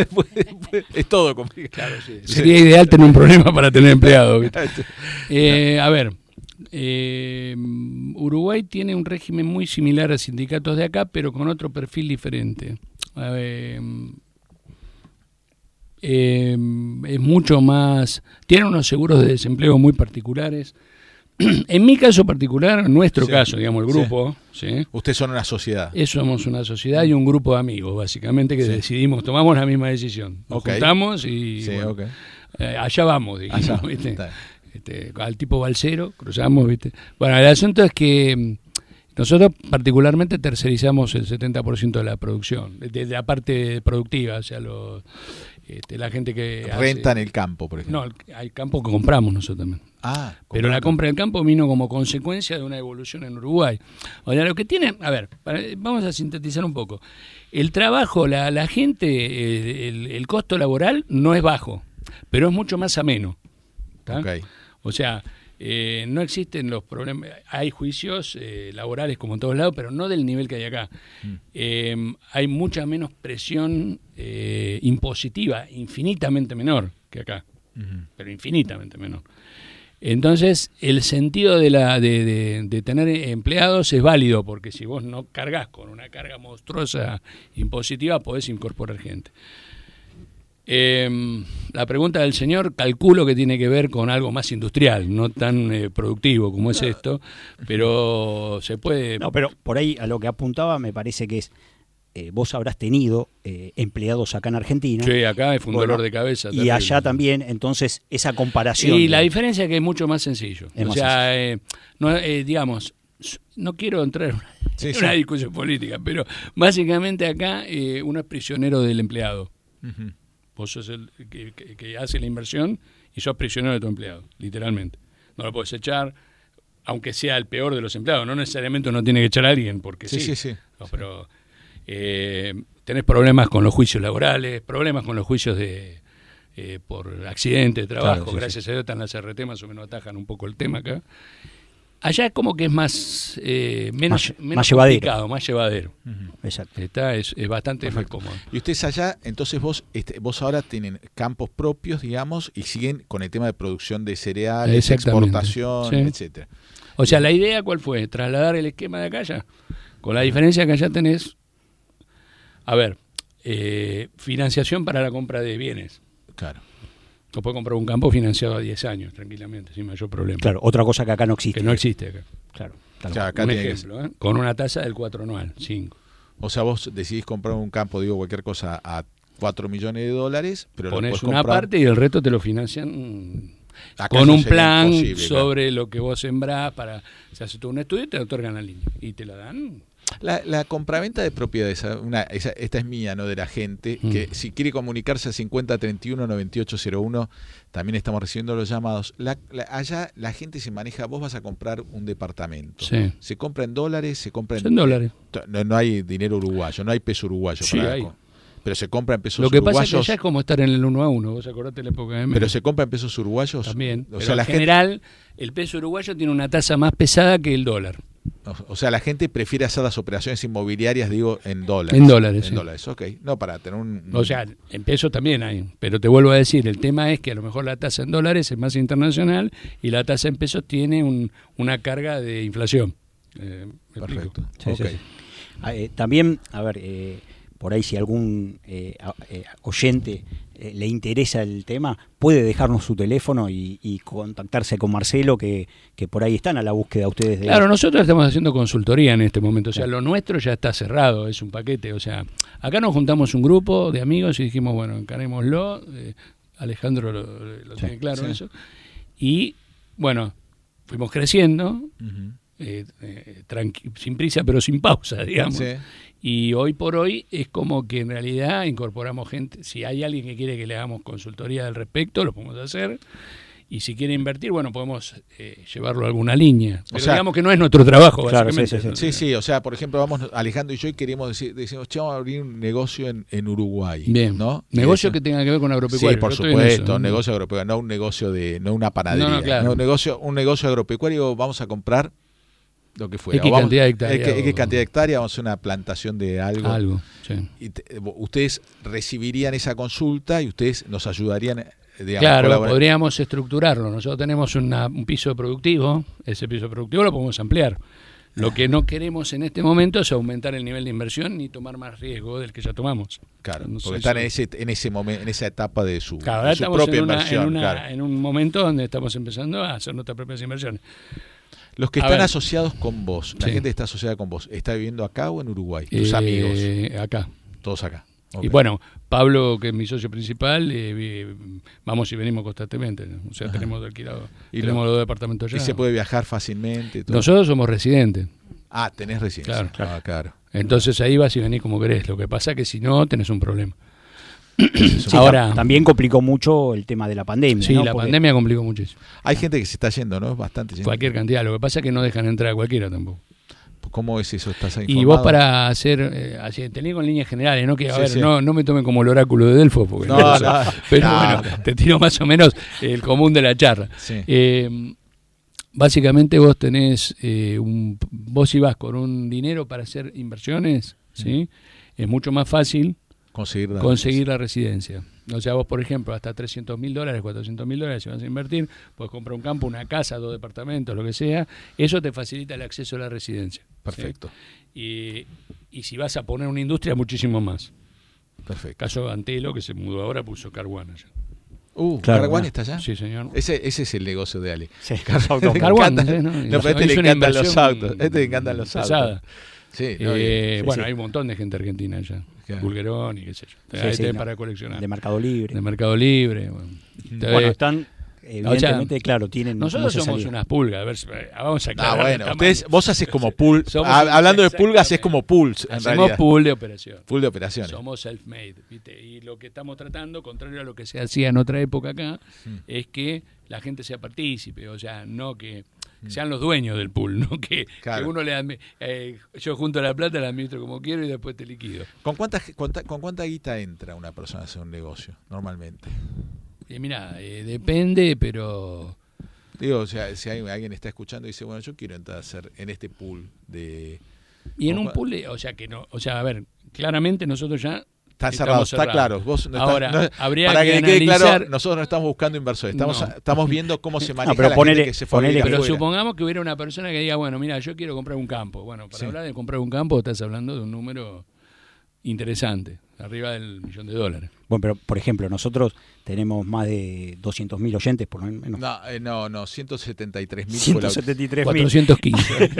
Speaker 2: es todo complicado.
Speaker 5: Claro, sí. Sería ideal tener un problema para tener empleados. A ver, Uruguay tiene un régimen muy similar a sindicatos de acá, pero con otro perfil diferente. Es mucho más, tiene unos seguros de desempleo muy particulares. En mi caso particular, en nuestro caso, digamos, el grupo. ¿Sí?
Speaker 2: Ustedes son una sociedad.
Speaker 5: Somos una sociedad y un grupo de amigos, básicamente, que decidimos, tomamos la misma decisión. Nos juntamos y allá vamos, dijimos, ¿viste? Al tipo balsero, cruzamos, ¿viste? Bueno, el asunto es que nosotros particularmente tercerizamos el 70% de la producción, de la parte productiva, o sea, la gente que
Speaker 2: rentan el campo, por ejemplo.
Speaker 5: No, hay campo que compramos nosotros también. Pero la compra del campo vino como consecuencia de una evolución en Uruguay. O sea, lo que tiene, a ver, vamos a sintetizar un poco. El trabajo, la gente, el costo laboral no es bajo, pero es mucho más ameno.
Speaker 2: Okay.
Speaker 5: O sea, no existen los problemas, hay juicios laborales como en todos lados, pero no del nivel que hay acá. Hay mucha menos presión impositiva, infinitamente menor que acá, pero infinitamente menor. Entonces, el sentido de tener empleados es válido, porque si vos no cargas con una carga monstruosa impositiva, podés incorporar gente. La pregunta del señor calculo que tiene que ver con algo más industrial, no tan productivo como es esto, pero se puede...
Speaker 3: No, pero por ahí a lo que apuntaba me parece que es, vos habrás tenido empleados acá en Argentina.
Speaker 5: Sí, acá fue un dolor de cabeza.
Speaker 3: Y
Speaker 5: terrible.
Speaker 3: allá también, entonces esa comparación...
Speaker 5: Y la diferencia es que es mucho más sencillo. Digamos, no quiero entrar en una discusión política, pero básicamente acá uno es prisionero del empleado. Vos sos el que hace la inversión y sos prisionero de tu empleado, literalmente. No lo podés echar, aunque sea el peor de los empleados. No necesariamente uno tiene que echar a alguien, porque sí. No, pero tenés problemas con los juicios laborales, problemas con los juicios por accidente de trabajo. Claro, gracias a Dios están las RT, más o menos atajan un poco el tema acá. Allá es como que es más menos complicado, más llevadero.
Speaker 3: Exacto.
Speaker 5: Es bastante más cómodo.
Speaker 2: Y ustedes allá, entonces vos ahora tienen campos propios, digamos, y siguen con el tema de producción de cereales, exportación, etcétera.
Speaker 5: O sea, la idea ¿cuál fue? Trasladar el esquema de acá allá. Con la diferencia que allá tenés, financiación para la compra de bienes.
Speaker 2: Claro.
Speaker 5: No puede comprar un campo financiado a 10 años, tranquilamente, sin mayor problema.
Speaker 3: Claro, otra cosa que acá no existe.
Speaker 5: Que no existe acá.
Speaker 3: Claro.
Speaker 2: Acá
Speaker 5: un ejemplo, con una tasa del 4 anual, 5.
Speaker 2: O sea, vos decidís comprar un campo, digo, cualquier cosa a $4 millones, pero
Speaker 5: Ponés
Speaker 2: lo podés
Speaker 5: una
Speaker 2: comprar.
Speaker 5: parte y el resto te lo financian
Speaker 2: Acá
Speaker 5: con
Speaker 2: eso
Speaker 5: un
Speaker 2: sería
Speaker 5: plan
Speaker 2: imposible,
Speaker 5: sobre lo que vos sembrás. Se hace todo un estudio y te otorgan la línea. Y te la dan.
Speaker 2: La compraventa de propiedades, esta es mía, no de la gente, que si quiere comunicarse a 5031-9801, también estamos recibiendo los llamados. Allá la gente se maneja, vos vas a comprar un departamento.
Speaker 5: Sí.
Speaker 2: Se compra en dólares, se compra
Speaker 5: En dólares.
Speaker 2: No hay dinero uruguayo, no hay peso uruguayo.
Speaker 5: Sí, hay.
Speaker 2: Pero se compra en pesos
Speaker 5: Lo que
Speaker 2: uruguayos.
Speaker 5: pasa es que allá es como estar en el 1 a 1. Vos acordate la época de Menem.
Speaker 2: Pero se compra en pesos uruguayos.
Speaker 5: También.
Speaker 2: O
Speaker 5: Pero
Speaker 2: sea,
Speaker 5: en general, el peso uruguayo tiene una tasa más pesada que el dólar.
Speaker 2: O sea, la gente prefiere hacer las operaciones inmobiliarias, digo, en dólares.
Speaker 5: En dólares,
Speaker 2: En
Speaker 5: sí.
Speaker 2: dólares, ok. No, para tener un...
Speaker 5: O sea, en pesos también hay. Pero te vuelvo a decir, el tema es que a lo mejor la tasa en dólares es más internacional y la tasa en pesos tiene una carga de inflación. ¿Me explico?
Speaker 2: Perfecto.
Speaker 3: Sí,
Speaker 2: Ok.
Speaker 3: sí, sí. También, a ver, por ahí si algún oyente le interesa el tema, puede dejarnos su teléfono y contactarse con Marcelo, que por ahí están a la búsqueda ustedes de...
Speaker 5: Claro, nosotros estamos haciendo consultoría en este momento. O sea, lo nuestro ya está cerrado, es un paquete. O sea, acá nos juntamos un grupo de amigos y dijimos, bueno, encarémoslo. Alejandro lo tiene claro eso. Y, bueno, fuimos creciendo.
Speaker 2: Ujú.
Speaker 5: Sin prisa pero sin pausa, digamos.
Speaker 2: Sí.
Speaker 5: Y hoy por hoy es como que en realidad incorporamos gente. Si hay alguien que quiere que le hagamos consultoría al respecto, lo podemos hacer. Y si quiere invertir, bueno, podemos llevarlo a alguna línea. Pero
Speaker 2: sea,
Speaker 5: digamos que no es nuestro trabajo,
Speaker 3: Claro,
Speaker 5: básicamente.
Speaker 2: Sí, o sea, por ejemplo, Alejandro y yo queremos decimos, che, vamos a abrir un negocio en Uruguay.
Speaker 5: Bien,
Speaker 2: ¿no?
Speaker 5: negocio que tenga que ver con agropecuario.
Speaker 2: Sí, por
Speaker 5: yo estoy en
Speaker 2: supuesto,
Speaker 5: eso,
Speaker 2: un negocio agropecuario, no un negocio no una panadería.
Speaker 5: No, claro.
Speaker 2: Un negocio agropecuario, vamos a comprar lo que fuera.
Speaker 5: X cantidad de hectáreas.
Speaker 2: X cantidad de hectáreas, vamos a hacer una plantación de algo.
Speaker 5: Sí.
Speaker 2: Y ustedes recibirían esa consulta y ustedes nos ayudarían, digamos,
Speaker 5: Claro,
Speaker 2: colaborar.
Speaker 5: podríamos estructurarlo. Nosotros tenemos un piso productivo, ese piso productivo lo podemos ampliar. Lo que no queremos en este momento es aumentar el nivel de inversión ni tomar más riesgo del que ya tomamos.
Speaker 2: Claro,
Speaker 5: No sé
Speaker 2: porque
Speaker 5: si-
Speaker 2: están en ese momento, en esa etapa de su,
Speaker 5: Claro,
Speaker 2: de
Speaker 5: ahora
Speaker 2: su
Speaker 5: estamos
Speaker 2: propia
Speaker 5: en,
Speaker 2: inversión. Claro.
Speaker 5: en un momento donde estamos empezando a hacer nuestras propias inversiones.
Speaker 2: Los que
Speaker 5: A
Speaker 2: están
Speaker 5: ver.
Speaker 2: asociados con vos, la
Speaker 5: Sí.
Speaker 2: gente que está asociada con vos, ¿está viviendo acá o en Uruguay? Tus amigos,
Speaker 5: Acá.
Speaker 2: todos acá. Ok.
Speaker 5: Y bueno, Pablo, que es mi socio principal, vamos y venimos constantemente. O sea, tenemos alquilado,
Speaker 2: Y
Speaker 5: tenemos los departamentos
Speaker 2: Y
Speaker 5: allá.
Speaker 2: se puede viajar fácilmente. Todo.
Speaker 5: Nosotros somos residentes.
Speaker 2: Tenés residencia.
Speaker 5: Claro.
Speaker 2: Ah, claro.
Speaker 5: Entonces ahí vas y venís como querés. Lo que pasa es que si no, tenés un problema.
Speaker 3: Sí,
Speaker 5: Ahora,
Speaker 3: también complicó mucho el tema de la pandemia.
Speaker 5: sí,
Speaker 3: ¿no?
Speaker 5: la
Speaker 3: Porque-
Speaker 5: pandemia complicó muchísimo.
Speaker 2: Hay gente que se está yendo, ¿no? Bastante gente.
Speaker 5: Cualquier cantidad. Lo que pasa es que no dejan entrar a cualquiera tampoco.
Speaker 2: ¿Cómo es eso? ¿Estás
Speaker 5: Y
Speaker 2: informado?
Speaker 5: vos para hacer, así, te digo en líneas generales, ¿no? Que, a
Speaker 2: Sí,
Speaker 5: ver,
Speaker 2: sí.
Speaker 5: no me tomen como el oráculo de Delfos, porque
Speaker 2: No,
Speaker 5: no lo sé.
Speaker 2: no,
Speaker 5: Pero
Speaker 2: no.
Speaker 5: bueno, te tiro más o menos el común de la charla.
Speaker 2: Sí.
Speaker 5: Básicamente vos tenés, vos si vas con un dinero para hacer inversiones, ¿sí? Es mucho más fácil conseguir la residencia. O sea, vos, por ejemplo, hasta $300.000, $400.000, si vas a invertir, puedes comprar un campo, una casa, 2 departamentos, lo que sea. Eso te facilita el acceso a la residencia. ¿sí?
Speaker 2: Perfecto.
Speaker 5: Y si vas a poner una industria, muchísimo más.
Speaker 2: Perfecto.
Speaker 5: Caso de Antelo, que se mudó ahora, puso Carguana allá.
Speaker 3: Claro,
Speaker 2: ¿Caraguán
Speaker 3: bueno.
Speaker 2: está allá?
Speaker 5: Sí, señor.
Speaker 2: Ese es el negocio de Ale.
Speaker 3: Sí,
Speaker 2: Me
Speaker 5: Carguán,
Speaker 2: encanta-
Speaker 5: ¿sí? ¿no?
Speaker 2: No, pero a este le
Speaker 5: Hizo una
Speaker 2: encantan los
Speaker 5: inversión
Speaker 2: autos. A este le encantan los
Speaker 5: pesada.
Speaker 2: autos. Sí, no,
Speaker 5: Bueno,
Speaker 3: sí.
Speaker 5: hay un montón de gente argentina allá.
Speaker 2: Claro.
Speaker 5: Bulgerón y qué sé yo.
Speaker 3: Sí,
Speaker 5: Ahí
Speaker 3: sí,
Speaker 5: tenés
Speaker 3: no.
Speaker 5: para coleccionar.
Speaker 3: de Mercado Libre.
Speaker 5: De Mercado Libre. Bueno,
Speaker 3: Bueno, están, evidentemente, claro, tienen...
Speaker 5: nosotros
Speaker 3: mucha
Speaker 5: somos
Speaker 3: salida.
Speaker 5: unas pulgas. A ver, vamos a aclarar.
Speaker 2: bueno,
Speaker 5: el
Speaker 2: ustedes,
Speaker 5: tamaño.
Speaker 2: vos haces como pool.
Speaker 5: Somos
Speaker 2: Hablando de
Speaker 5: exactamente.
Speaker 2: pulgas, es como pools, en
Speaker 5: Hacemos
Speaker 2: realidad.
Speaker 5: pool de operación.
Speaker 2: Pool de operaciones.
Speaker 5: Somos self-made, ¿viste? Y lo que estamos tratando, contrario a lo que se hacía en otra época acá, es que la gente sea partícipe, o sea, no que sean los dueños del pool, no que
Speaker 2: Claro.
Speaker 5: uno yo junto la plata, la administro como quiero y después te liquido.
Speaker 2: ¿Con cuánta guita entra una persona a hacer un negocio, normalmente?
Speaker 5: Y mirá, depende, pero...
Speaker 2: Digo, o sea, si alguien está escuchando y dice, bueno, yo quiero entrar a hacer en este pool de...
Speaker 5: Y en un
Speaker 2: Ojo.
Speaker 5: pool, a ver, claramente nosotros ya...
Speaker 2: Está
Speaker 5: estamos
Speaker 2: cerrado, está
Speaker 5: cerrados.
Speaker 2: claro. Vos no
Speaker 5: Ahora,
Speaker 2: estás-
Speaker 5: habría
Speaker 2: para
Speaker 5: que
Speaker 2: que quede claro,
Speaker 5: analizar-
Speaker 2: nosotros no estamos buscando inversores,
Speaker 5: No.
Speaker 2: estamos viendo cómo se maneja
Speaker 3: pero
Speaker 2: la
Speaker 3: ponele-
Speaker 2: gente que se fue a
Speaker 3: ponele
Speaker 2: vivir
Speaker 5: Pero
Speaker 2: afuera.
Speaker 5: supongamos que hubiera una persona que diga, bueno, mira, yo quiero comprar un campo. Bueno, para
Speaker 2: Sí.
Speaker 5: hablar de comprar un campo estás hablando de un número interesante. arriba del $1.000.000.
Speaker 3: Bueno, pero por ejemplo, nosotros tenemos más de 200.000 oyentes, por lo menos.
Speaker 2: No, 173.000.
Speaker 3: 173.000.
Speaker 5: 415.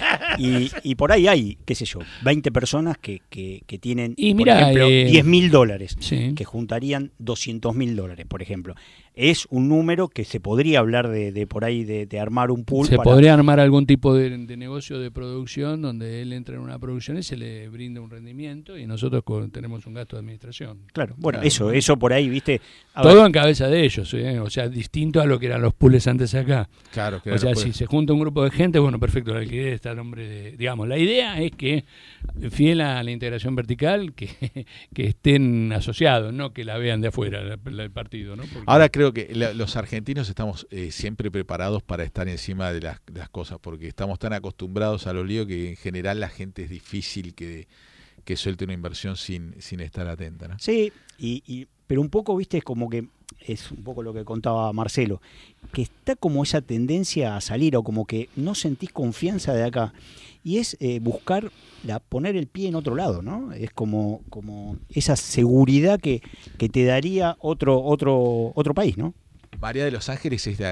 Speaker 3: Y por ahí hay, qué sé yo, 20 personas que tienen,
Speaker 5: Y
Speaker 3: por
Speaker 5: mirá,
Speaker 3: ejemplo, $10.000,
Speaker 5: sí.
Speaker 3: que juntarían $200.000, por ejemplo. Es un número que se podría hablar de por ahí, de armar un pool.
Speaker 5: Se podría armar algún tipo de negocio de producción donde él entra en una producción y se le brinda un rendimiento y nosotros tenemos un gasto de administración.
Speaker 3: Claro, bueno,
Speaker 2: Claro.
Speaker 3: eso por ahí, ¿viste? A
Speaker 5: Todo
Speaker 3: ver,
Speaker 5: en cabeza de ellos, o sea, distinto a lo que eran los pools antes acá.
Speaker 2: Claro,
Speaker 5: O sea, si se junta un grupo de gente, bueno, perfecto, el alquiler está a nombre de... Digamos, la idea es que, fiel a la integración vertical, que estén asociados, no que la vean de afuera el partido, ¿no? Porque...
Speaker 2: Ahora creo que los argentinos estamos siempre preparados para estar encima de las cosas, porque estamos tan acostumbrados a los líos que en general la gente es difícil que suelte una inversión sin estar atenta, ¿no?
Speaker 3: sí, pero un poco, ¿viste? Es como que es un poco lo que contaba Marcelo, que está como esa tendencia a salir o como que no sentís confianza de acá. Y es buscar poner el pie en otro lado, ¿no? Es como esa seguridad que te daría otro país, ¿no?
Speaker 2: María de los Ángeles es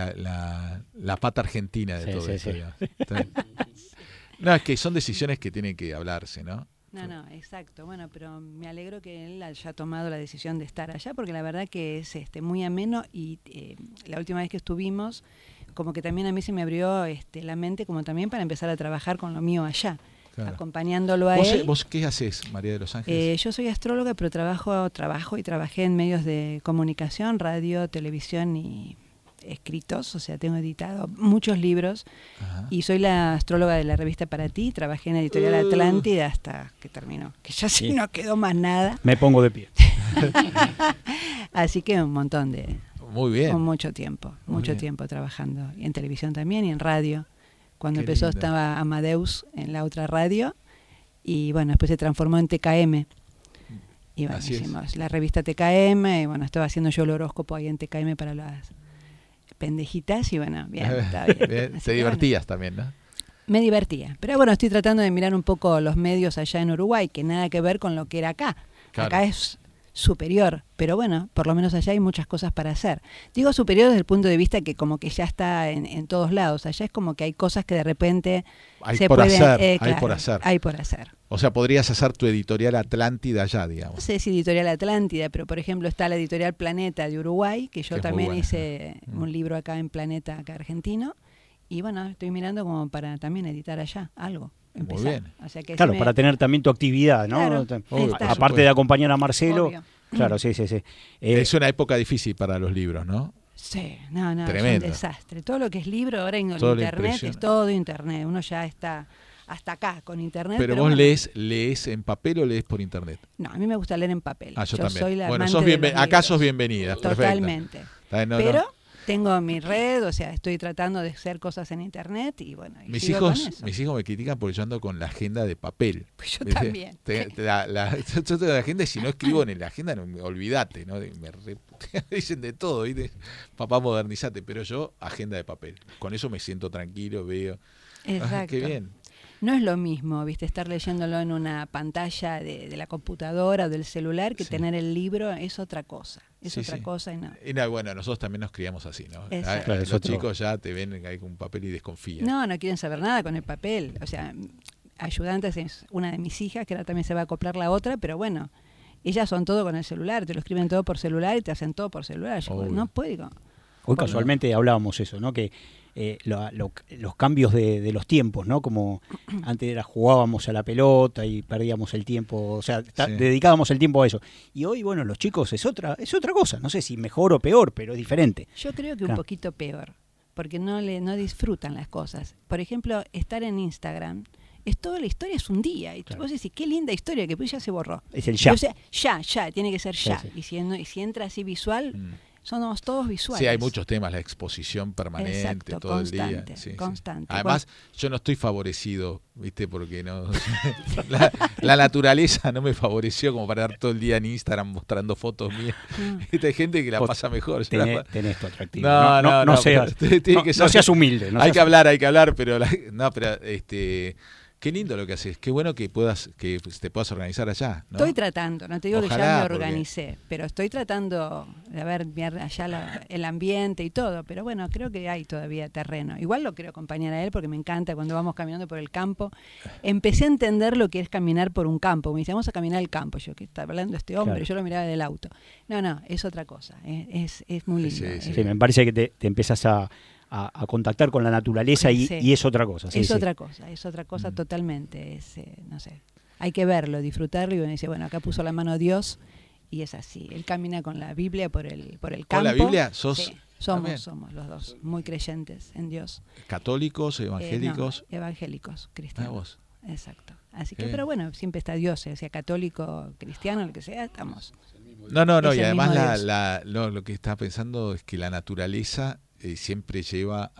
Speaker 2: la pata argentina de
Speaker 3: Sí,
Speaker 2: todo
Speaker 3: sí,
Speaker 2: esto.
Speaker 3: sí.
Speaker 2: Digamos. Está bien. No, es que son decisiones que tienen que hablarse, ¿no?
Speaker 6: No, exacto. Bueno, pero me alegro que él haya tomado la decisión de estar allá, porque la verdad que es muy ameno y la última vez que estuvimos, como que también a mí se me abrió la mente como también para empezar a trabajar con lo mío allá,
Speaker 2: Claro.
Speaker 6: acompañándolo a él.
Speaker 2: ¿Vos qué haces, María de los Ángeles?
Speaker 6: Yo soy astróloga, pero trabajo y trabajé en medios de comunicación, radio, televisión y escritos, o sea, tengo editado muchos libros.
Speaker 2: Ajá.
Speaker 6: Y soy la astróloga de la revista Para Ti, trabajé en Editorial Atlántida hasta que terminó, que ya sí no quedó más nada.
Speaker 3: Me pongo de pie.
Speaker 6: Así que un montón
Speaker 2: Muy bien.
Speaker 6: con mucho tiempo,
Speaker 2: Muy
Speaker 6: mucho
Speaker 2: bien.
Speaker 6: tiempo trabajando, y en televisión también y en radio. Cuando
Speaker 2: Qué
Speaker 6: empezó
Speaker 2: lindo.
Speaker 6: estaba Amadeus en la otra radio y bueno, después se transformó en TKM. Y bueno,
Speaker 2: Así es.
Speaker 6: hicimos la revista TKM y bueno, estaba haciendo yo el horóscopo ahí en TKM para las pendejitas y bueno, bien, está bien.
Speaker 2: Bien,
Speaker 6: Así
Speaker 2: te
Speaker 6: que
Speaker 2: divertías también, ¿no?
Speaker 6: me divertía. Pero bueno, estoy tratando de mirar un poco los medios allá en Uruguay, que nada que ver con lo que era acá.
Speaker 2: Claro.
Speaker 6: Acá es superior, pero bueno, por lo menos allá hay muchas cosas para hacer. Digo superior desde el punto de vista que como que ya está en todos lados. Allá es como que hay cosas que de repente
Speaker 2: Hay
Speaker 6: se
Speaker 2: por
Speaker 6: pueden...
Speaker 2: hacer, hay
Speaker 6: claro,
Speaker 2: por hacer.
Speaker 6: Hay por hacer.
Speaker 2: O sea, podrías hacer tu editorial Atlántida allá,
Speaker 6: No
Speaker 2: digamos.
Speaker 6: sé si Editorial Atlántida, pero por ejemplo está la Editorial Planeta de Uruguay, que yo
Speaker 2: Que es muy
Speaker 6: también
Speaker 2: buena.
Speaker 6: hice un libro acá en Planeta, acá argentino. Y bueno, estoy mirando como para también editar allá algo.
Speaker 2: Muy
Speaker 6: Empezar.
Speaker 2: bien.
Speaker 6: O sea que
Speaker 3: Claro,
Speaker 6: sí
Speaker 3: para tener también tu actividad, ¿no?
Speaker 6: Claro,
Speaker 2: Obvio,
Speaker 6: está.
Speaker 3: Aparte de acompañar a Marcelo.
Speaker 6: Obvio.
Speaker 3: Claro, sí.
Speaker 2: Es una época difícil para los libros, ¿no?
Speaker 6: Sí, no,
Speaker 2: Tremendo.
Speaker 6: es un desastre. Todo lo que es libro ahora en
Speaker 2: Todo lo
Speaker 6: internet
Speaker 2: impresiona.
Speaker 6: es todo internet. Uno ya está hasta acá con internet.
Speaker 2: Pero vos
Speaker 6: bueno,
Speaker 2: lees en papel o lees por internet.
Speaker 6: No, a mí me gusta leer en papel.
Speaker 2: Ah, yo también.
Speaker 6: soy la
Speaker 2: Bueno,
Speaker 6: amante de los
Speaker 2: acá
Speaker 6: libros.
Speaker 2: sos bienvenida. Perfecto.
Speaker 6: Totalmente.
Speaker 2: Está bien, no,
Speaker 6: Pero
Speaker 2: no.
Speaker 6: tengo mi red, o sea, estoy tratando de hacer cosas en internet y bueno, y
Speaker 2: Mis
Speaker 6: sigo con
Speaker 2: hijos
Speaker 6: eso.
Speaker 2: me critican porque yo ando con la agenda de papel.
Speaker 6: Pues yo
Speaker 2: ¿Viste?
Speaker 6: también.
Speaker 2: Yo tengo la agenda y si no escribo en la agenda, olvídate, ¿no? Dicen de todo, ¿viste? Papá, modernizate, pero yo, agenda de papel. Con eso me siento tranquilo, veo.
Speaker 6: Exacto.
Speaker 2: Qué bien.
Speaker 6: No es lo mismo, viste, estar leyéndolo en una pantalla de la computadora o del celular que
Speaker 2: Sí.
Speaker 6: tener el libro, es otra cosa. Es
Speaker 2: Sí,
Speaker 6: otra
Speaker 2: sí.
Speaker 6: cosa y no.
Speaker 2: Y no, bueno, nosotros también nos criamos así, ¿no?
Speaker 6: Exacto.
Speaker 3: Claro, es
Speaker 2: Los
Speaker 3: otro.
Speaker 2: chicos ya te ven ahí con un papel y desconfían.
Speaker 6: No quieren saber nada con el papel. O sea, ayudantes es una de mis hijas, que ahora también se va a acoplar la otra, pero bueno, ellas son todo con el celular, te lo escriben todo por celular y te hacen todo por celular. Yo
Speaker 2: Obvio.
Speaker 6: no puedo.
Speaker 3: Hoy casualmente hablábamos eso, ¿no? Que los cambios de los tiempos, ¿no? Como antes jugábamos a la pelota y perdíamos el tiempo, o sea,
Speaker 2: Sí.
Speaker 3: dedicábamos el tiempo a eso. Y hoy, bueno, los chicos es otra cosa, no sé si mejor o peor, pero es diferente.
Speaker 6: Yo creo que un
Speaker 3: Claro.
Speaker 6: poquito peor, porque no disfrutan las cosas. Por ejemplo, estar en Instagram, es toda la historia, es un día. Y
Speaker 3: Claro.
Speaker 6: vos decís, qué linda historia, que pues ya se borró.
Speaker 3: Es el ya.
Speaker 6: O sea, ya, tiene que ser
Speaker 3: Sí,
Speaker 6: ya.
Speaker 3: sí.
Speaker 6: Y si entra así visual,
Speaker 2: Mm.
Speaker 6: somos todos visuales.
Speaker 2: Sí, hay muchos temas, la exposición permanente
Speaker 6: Exacto,
Speaker 2: todo el día.
Speaker 6: constante,
Speaker 2: Sí, sí.
Speaker 6: constante.
Speaker 2: Además, yo no estoy favorecido, ¿viste? Porque no la naturaleza no me favoreció como para estar todo el día en Instagram mostrando fotos mías.
Speaker 6: No.
Speaker 2: ¿Viste? Hay gente que la
Speaker 3: Vos
Speaker 2: pasa mejor. yo la
Speaker 3: Tenés,
Speaker 2: pa-
Speaker 3: tenés tu atractivo.
Speaker 2: No,
Speaker 3: seas,
Speaker 2: pero tiene
Speaker 3: no,
Speaker 2: que
Speaker 3: no
Speaker 2: ser-
Speaker 3: seas humilde. No
Speaker 2: hay
Speaker 3: seas-
Speaker 2: que hablar, pero Qué lindo lo que haces, qué bueno que te puedas organizar allá, ¿no?
Speaker 6: Estoy tratando, no te digo
Speaker 2: Ojalá,
Speaker 6: que ya me
Speaker 2: porque-
Speaker 6: organicé, pero estoy tratando de ver allá el ambiente y todo, pero bueno, creo que hay todavía terreno. Igual lo quiero acompañar a él porque me encanta cuando vamos caminando por el campo. Empecé a entender lo que es caminar por un campo. Me dice, vamos a caminar el campo. Yo, ¿qué está hablando este hombre?
Speaker 3: Claro.
Speaker 6: Yo lo miraba del auto. No, es otra cosa, es muy lindo.
Speaker 2: Sí, sí.
Speaker 3: Sí, me parece que te empezás a contactar con la naturaleza y,
Speaker 6: Sí.
Speaker 3: y es otra cosa. Sí,
Speaker 6: es
Speaker 3: sí.
Speaker 6: otra cosa totalmente. No sé, hay que verlo, disfrutarlo y uno dice, bueno, acá puso la mano Dios y es así. Él camina con la Biblia por el campo.
Speaker 2: ¿Con la Biblia sos?
Speaker 6: Sí,
Speaker 2: También.
Speaker 6: somos los dos muy creyentes en Dios.
Speaker 2: ¿Católicos, evangélicos?
Speaker 6: No, evangélicos, cristianos.
Speaker 2: vos.
Speaker 6: Exacto. Así
Speaker 2: Qué
Speaker 6: que,
Speaker 2: bien.
Speaker 6: pero bueno, siempre está Dios, sea católico, cristiano, lo que sea, estamos.
Speaker 2: No,
Speaker 6: Es
Speaker 2: y
Speaker 6: el
Speaker 2: además
Speaker 6: mismo Dios.
Speaker 2: lo que estaba pensando es que la naturaleza siempre lleva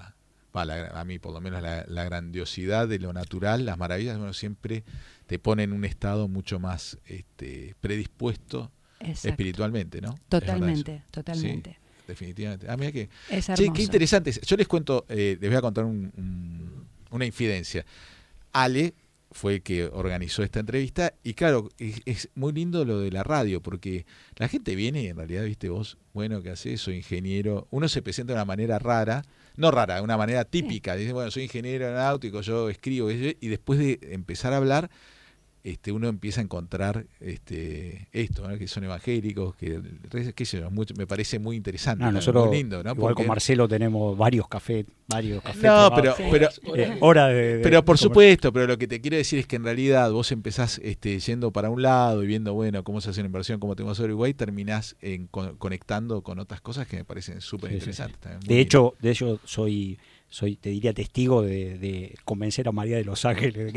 Speaker 2: a mí por lo menos la grandiosidad de lo natural, las maravillas, bueno, siempre te pone en un estado mucho más predispuesto
Speaker 6: Exacto.
Speaker 2: espiritualmente, ¿no?
Speaker 6: Totalmente,
Speaker 2: Es verdad eso.
Speaker 6: totalmente.
Speaker 2: Sí, definitivamente. Mira que...
Speaker 6: Es
Speaker 2: Che,
Speaker 6: hermoso.
Speaker 2: qué interesante. Yo les cuento, les voy a contar una infidencia. Ale fue el que organizó esta entrevista y claro, es muy lindo lo de la radio porque la gente viene y en realidad, viste vos, bueno, ¿qué haces? Soy ingeniero. Uno se presenta de una manera rara, no rara, de una manera típica. Dice, bueno, soy ingeniero aeronáutico, yo escribo y después de empezar a hablar, uno empieza a encontrar esto, ¿no? Que son evangélicos, qué sé yo, me parece muy interesante,
Speaker 3: No, nosotros,
Speaker 2: muy lindo, ¿no?
Speaker 3: igual
Speaker 2: Porque-
Speaker 3: con Marcelo tenemos varios cafés.
Speaker 2: No,
Speaker 3: tomados.
Speaker 2: pero
Speaker 3: Hora de
Speaker 2: pero por
Speaker 3: comer.
Speaker 2: supuesto, pero lo que te quiero decir es que en realidad vos empezás yendo para un lado y viendo, bueno, cómo se hace una inversión, cómo tenemos sobre Uruguay, terminás conectando con otras cosas que me parecen súper interesantes. También, muy
Speaker 3: De hecho, soy, te diría, testigo de convencer a María de Los Ángeles de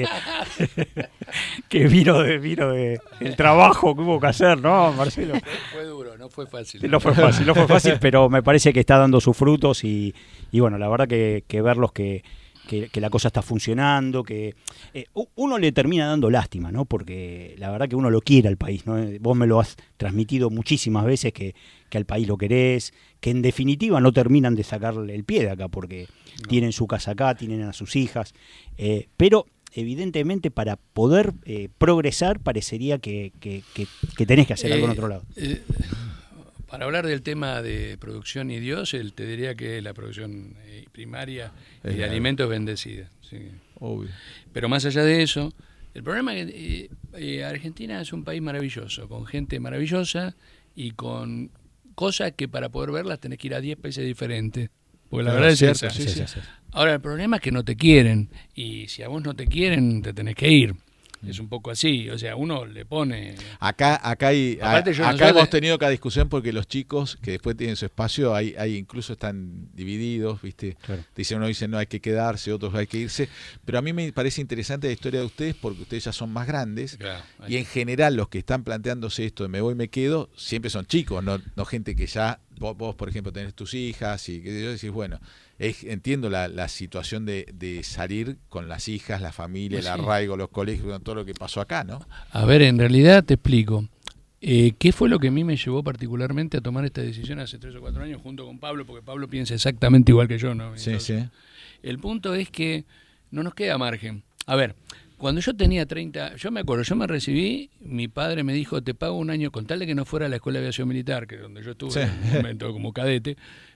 Speaker 3: que vino de el trabajo que hubo que hacer, ¿no, Marcelo?
Speaker 5: Fue duro, no fue fácil.
Speaker 3: No fue fácil, pero me parece que está dando sus frutos y bueno, la verdad que verlos que la cosa está funcionando, que uno le termina dando lástima, ¿no? Porque la verdad que uno lo quiere al país, ¿no? Vos me lo has transmitido muchísimas veces que al país lo querés, que en definitiva no terminan de sacarle el pie de acá porque tienen su casa acá, tienen a sus hijas, pero evidentemente para poder progresar parecería que tenés que hacer algo en otro lado.
Speaker 5: Para hablar del tema de producción y Dios, te diría que la producción primaria y de
Speaker 2: Claro.
Speaker 5: alimentos es bendecida. Sí.
Speaker 2: obvio.
Speaker 5: Pero más allá de eso, el problema es que Argentina es un país maravilloso, con gente maravillosa y con cosas que para poder verlas tenés que ir a 10 países diferentes. Porque la
Speaker 2: Ah,
Speaker 5: verdad es
Speaker 2: cierto,
Speaker 5: esa.
Speaker 2: sí.
Speaker 5: Ahora, el problema es que no te quieren. Y si a vos no te quieren, te tenés que ir. Es un poco así. O sea, uno le pone...
Speaker 2: Acá
Speaker 5: Aparte,
Speaker 2: acá hemos
Speaker 5: nosotros-
Speaker 2: tenido cada discusión porque los chicos que después tienen su espacio, hay incluso están divididos, ¿viste?
Speaker 3: Claro.
Speaker 2: Uno dice no hay que quedarse, otros hay que irse. Pero a mí me parece interesante la historia de ustedes porque ustedes ya son más grandes.
Speaker 5: Claro,
Speaker 2: Y en general los que están planteándose esto de me voy, me quedo, siempre son chicos, no gente que ya, vos por ejemplo tenés tus hijas y que yo decís, bueno, entiendo la situación de salir con las hijas, la familia, el
Speaker 5: Sí.
Speaker 2: arraigo, los colegios, con todo lo que pasó acá, ¿no?
Speaker 5: A ver, en realidad te explico. ¿Qué fue lo que a mí me llevó particularmente a tomar esta decisión hace 3 o 4 años junto con Pablo? Porque Pablo piensa exactamente igual que yo, ¿no? Entonces, el punto es que no nos queda margen. A ver, cuando yo tenía 30, yo me acuerdo, yo me recibí, mi padre me dijo, te pago un año, con tal de que no fuera a la Escuela de Aviación Militar, que es donde yo estuve
Speaker 2: Sí.
Speaker 5: en un momento como cadete,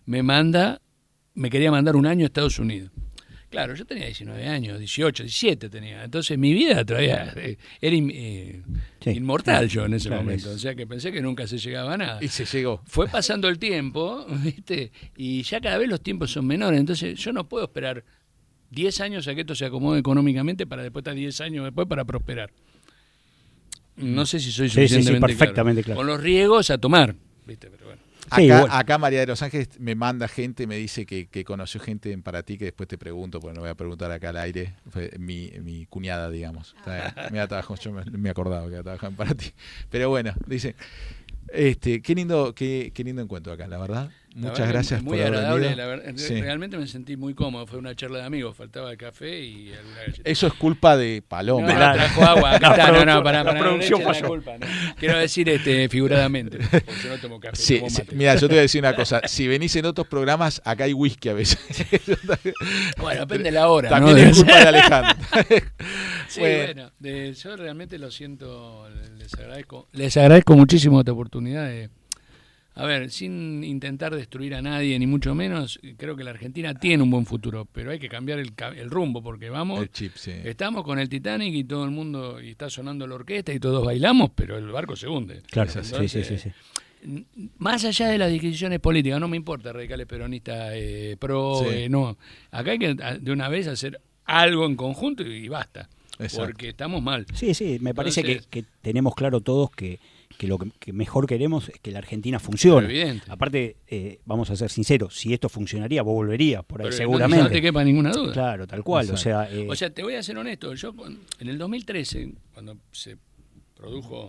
Speaker 5: me quería mandar un año a Estados Unidos. Claro, yo tenía 19 años, 18, 17 tenía. Entonces mi vida todavía era
Speaker 3: Sí.
Speaker 5: inmortal yo en ese
Speaker 3: Claro,
Speaker 5: momento. O sea que pensé que nunca se llegaba a nada.
Speaker 2: Y se llegó.
Speaker 5: Fue pasando el tiempo, ¿viste? Y ya cada vez los tiempos son menores. Entonces yo no puedo esperar 10 años a que esto se acomode económicamente para después estar 10 años después para prosperar. No sé si soy
Speaker 3: Sí, sí, sí,
Speaker 5: suficientemente
Speaker 3: perfectamente claro.
Speaker 5: Con los riegos a tomar, ¿viste? Pero bueno.
Speaker 3: Sí,
Speaker 2: Acá,
Speaker 3: bueno.
Speaker 2: acá María de los Ángeles me manda gente, me dice que conoció gente en Paraty, que después te pregunto, porque no voy a preguntar acá al aire, fue mi cuñada, digamos. Me trabajó, yo me acordaba que trabajaba en Paraty. Pero bueno, dice, qué lindo encuentro acá, la verdad. muchas gracias
Speaker 5: muy
Speaker 2: por haber
Speaker 5: agradable,
Speaker 2: venido.
Speaker 5: la verdad,
Speaker 2: Sí.
Speaker 5: Realmente me sentí muy cómodo. Fue una charla de amigos, faltaba el café y alguna galleta.
Speaker 2: Eso es culpa de Paloma.
Speaker 5: No, trajo agua, acá está,
Speaker 3: La
Speaker 5: para
Speaker 3: producción
Speaker 5: no le echen
Speaker 3: falló.
Speaker 5: la culpa, no. Quiero decir figuradamente, porque yo no tomo café,
Speaker 2: Sí,
Speaker 5: tomo
Speaker 2: sí,
Speaker 5: mate.
Speaker 2: mira, yo te voy a decir una cosa. Si venís en otros programas, acá hay whisky a veces.
Speaker 5: Bueno, depende de la hora,
Speaker 2: También
Speaker 5: ¿no?
Speaker 2: es culpa de Alejandro.
Speaker 5: Sí,
Speaker 2: Bueno.
Speaker 5: yo realmente lo siento, les agradezco muchísimo esta oportunidad de, a ver, sin intentar destruir a nadie, ni mucho menos, creo que la Argentina tiene un buen futuro, pero hay que cambiar el rumbo, porque vamos,
Speaker 2: El chip, sí.
Speaker 5: estamos con el Titanic y todo el mundo, y está sonando la orquesta y todos bailamos, pero el barco se hunde.
Speaker 3: Claro,
Speaker 2: Es así.
Speaker 5: Entonces,
Speaker 3: sí.
Speaker 5: Más allá de las disquisiciones políticas, no me importa radicales peronistas,
Speaker 2: Sí.
Speaker 5: no. Acá hay que de una vez hacer algo en conjunto y basta.
Speaker 2: Exacto.
Speaker 5: Porque estamos mal.
Speaker 3: Sí, me parece
Speaker 5: Entonces-
Speaker 3: que tenemos claro todos que lo que mejor queremos es que la Argentina funcione.
Speaker 5: Evidente.
Speaker 3: Aparte, vamos a ser sinceros, si esto funcionaría, vos volverías por ahí
Speaker 5: Pero
Speaker 3: seguramente.
Speaker 5: No te quepa ninguna duda.
Speaker 3: Claro, tal cual.
Speaker 2: Exacto.
Speaker 3: O sea,
Speaker 5: Te voy a ser honesto. Yo en el 2013, cuando se produjo,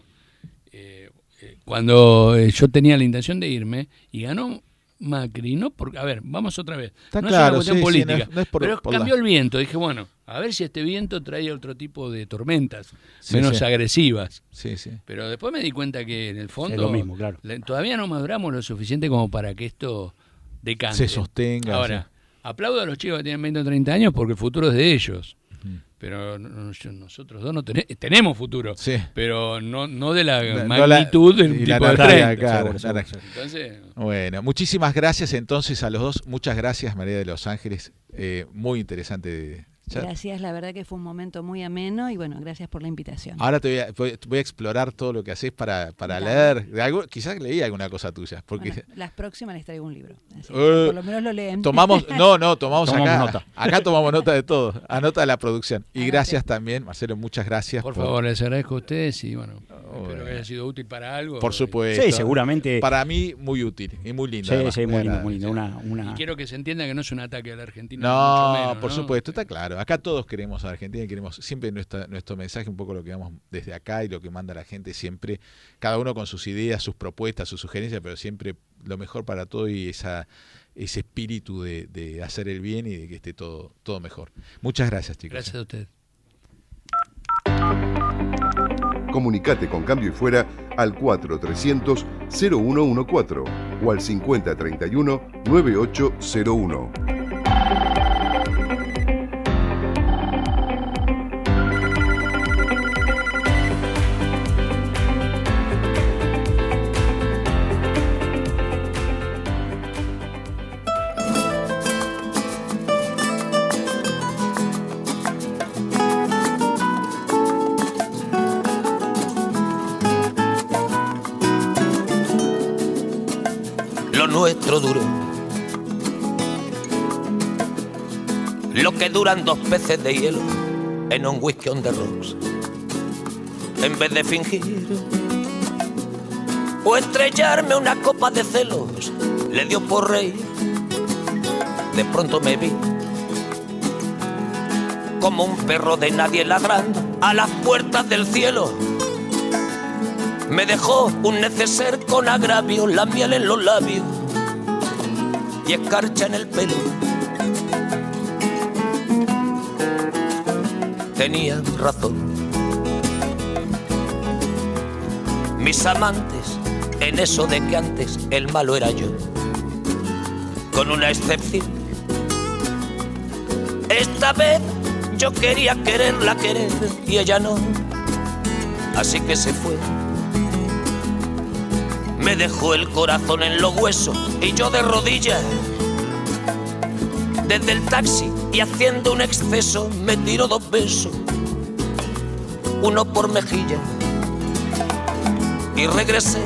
Speaker 5: cuando yo tenía la intención de irme y ganó Macri, no porque, a ver, vamos otra vez.
Speaker 2: Está
Speaker 5: no
Speaker 2: claro,
Speaker 5: es una cuestión
Speaker 2: sí,
Speaker 5: política,
Speaker 2: no es por-
Speaker 5: pero
Speaker 2: por
Speaker 5: cambió el viento. Dije, bueno, a ver si este viento trae otro tipo de tormentas,
Speaker 2: Sí,
Speaker 5: menos
Speaker 2: sí.
Speaker 5: agresivas.
Speaker 2: Sí, sí.
Speaker 5: Pero después me di cuenta que en el fondo
Speaker 3: es lo mismo, claro.
Speaker 5: todavía no maduramos lo suficiente como para que esto decante.
Speaker 2: Se sostenga.
Speaker 5: Ahora, aplaudo a los chicos que tienen 20 o 30 años porque el futuro es de ellos.
Speaker 2: Ujú.
Speaker 5: Pero nosotros dos no tenemos futuro.
Speaker 2: Sí.
Speaker 5: Pero no de la
Speaker 2: No
Speaker 5: magnitud
Speaker 2: la-
Speaker 5: del
Speaker 2: y la
Speaker 5: tipo de
Speaker 2: energía,
Speaker 5: 30.
Speaker 2: claro,
Speaker 3: seguro,
Speaker 2: la-
Speaker 5: Entonces,
Speaker 2: Bueno, muchísimas gracias entonces a los dos. Muchas gracias, María de Los Ángeles. Muy interesante.
Speaker 6: Gracias, la verdad que fue un momento muy ameno y bueno, gracias por la invitación.
Speaker 2: Ahora voy a explorar todo lo que haces para
Speaker 6: Dale.
Speaker 2: leer. Quizás leí alguna cosa tuya. Porque
Speaker 6: Bueno, las próximas les traigo un libro. Así que
Speaker 2: Eh,
Speaker 6: por lo menos lo leen.
Speaker 2: tomamos
Speaker 3: Tomamos
Speaker 2: acá.
Speaker 3: nota.
Speaker 2: Acá tomamos nota de todo. Anota la producción. Y
Speaker 6: Anote.
Speaker 2: gracias también, Marcelo, muchas gracias.
Speaker 5: por favor, les agradezco a ustedes y bueno, espero
Speaker 2: bueno.
Speaker 5: que haya sido útil para algo.
Speaker 2: Por supuesto.
Speaker 3: sí, seguramente.
Speaker 2: Para mí, muy útil y muy lindo.
Speaker 3: Sí,
Speaker 2: además,
Speaker 3: sí, muy lindo,
Speaker 2: agradable.
Speaker 3: muy lindo.
Speaker 5: Y quiero que se entienda que no es un ataque a la Argentina. ni
Speaker 2: No,
Speaker 5: mucho menos,
Speaker 2: por
Speaker 5: ¿no?
Speaker 2: supuesto, está claro. Acá todos queremos a Argentina y queremos siempre nuestro mensaje, un poco lo que damos desde acá y lo que manda la gente siempre, cada uno con sus ideas, sus propuestas, sus sugerencias, pero siempre lo mejor para todo y ese espíritu de hacer el bien y de que esté todo mejor. Muchas gracias, chicos.
Speaker 5: Gracias a ustedes.
Speaker 1: Comunicate con Cambio y Fuera al 4300-0114 o al 5031-9801.
Speaker 7: Lo nuestro duró lo que duran 2 peces de hielo en un whisky on the rocks. En vez de fingir o estrellarme una copa de celos, le dio por reír. De pronto me vi como un perro de nadie ladrando a las puertas del cielo. Me dejó un neceser con agravio, la miel en los labios y escarcha en el pelo. Tenía razón. Mis amantes, en eso de que antes el malo era yo, con una excepción. Esta vez yo quería quererla querer y ella no, así que se fue. Me dejó el corazón en los huesos y yo de rodillas. Desde el taxi y haciendo un exceso me tiró 2 besos, uno por mejilla, y regresé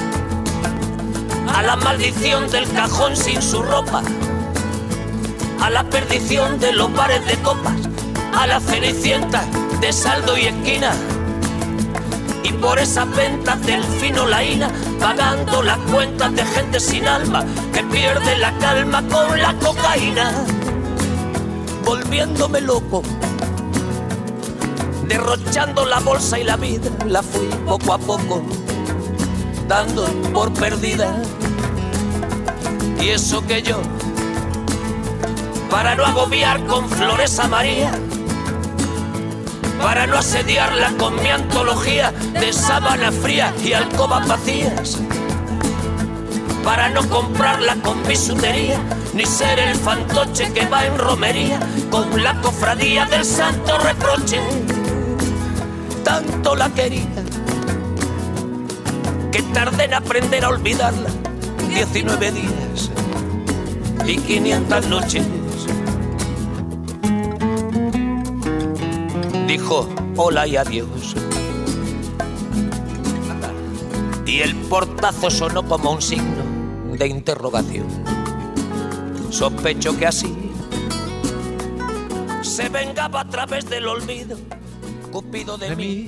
Speaker 7: a la maldición del cajón sin su ropa, a la perdición de los bares de copas, a la cenicienta de saldo y esquina. Y por esas ventas del fino laína, pagando las cuentas de gente sin alma que pierde la calma con la cocaína. Volviéndome loco, derrochando la bolsa y la vida, la fui poco a poco dando por perdida. Y eso que yo, para no agobiar con flores a María, para no asediarla con mi antología de sábana fría y alcobas vacías, para no comprarla con bisutería, ni ser el fantoche que va en romería con la cofradía del santo reproche. Tanto la quería que tardé en aprender a olvidarla 19 días y 500 noches. Dijo hola y adiós, y el portazo sonó como un signo de interrogación. Sospecho que así se vengaba a través del olvido Cupido de mí.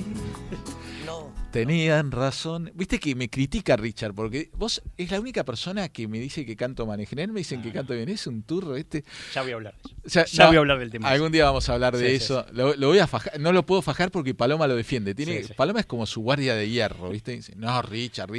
Speaker 7: No.
Speaker 2: Tenían razón. Viste que me critica Richard, porque vos es la única persona que me dice que canto mal. En general me dicen que canto bien. Es un turro este.
Speaker 3: Ya voy a hablar de eso.
Speaker 2: O sea,
Speaker 3: Ya voy a hablar del tema.
Speaker 2: Algún día vamos a hablar de eso.
Speaker 3: Sí.
Speaker 2: Lo voy a fajar. No lo puedo fajar porque Paloma lo defiende.
Speaker 3: Sí.
Speaker 2: Paloma es como su guardia de hierro, ¿viste? Dice, no, Richard,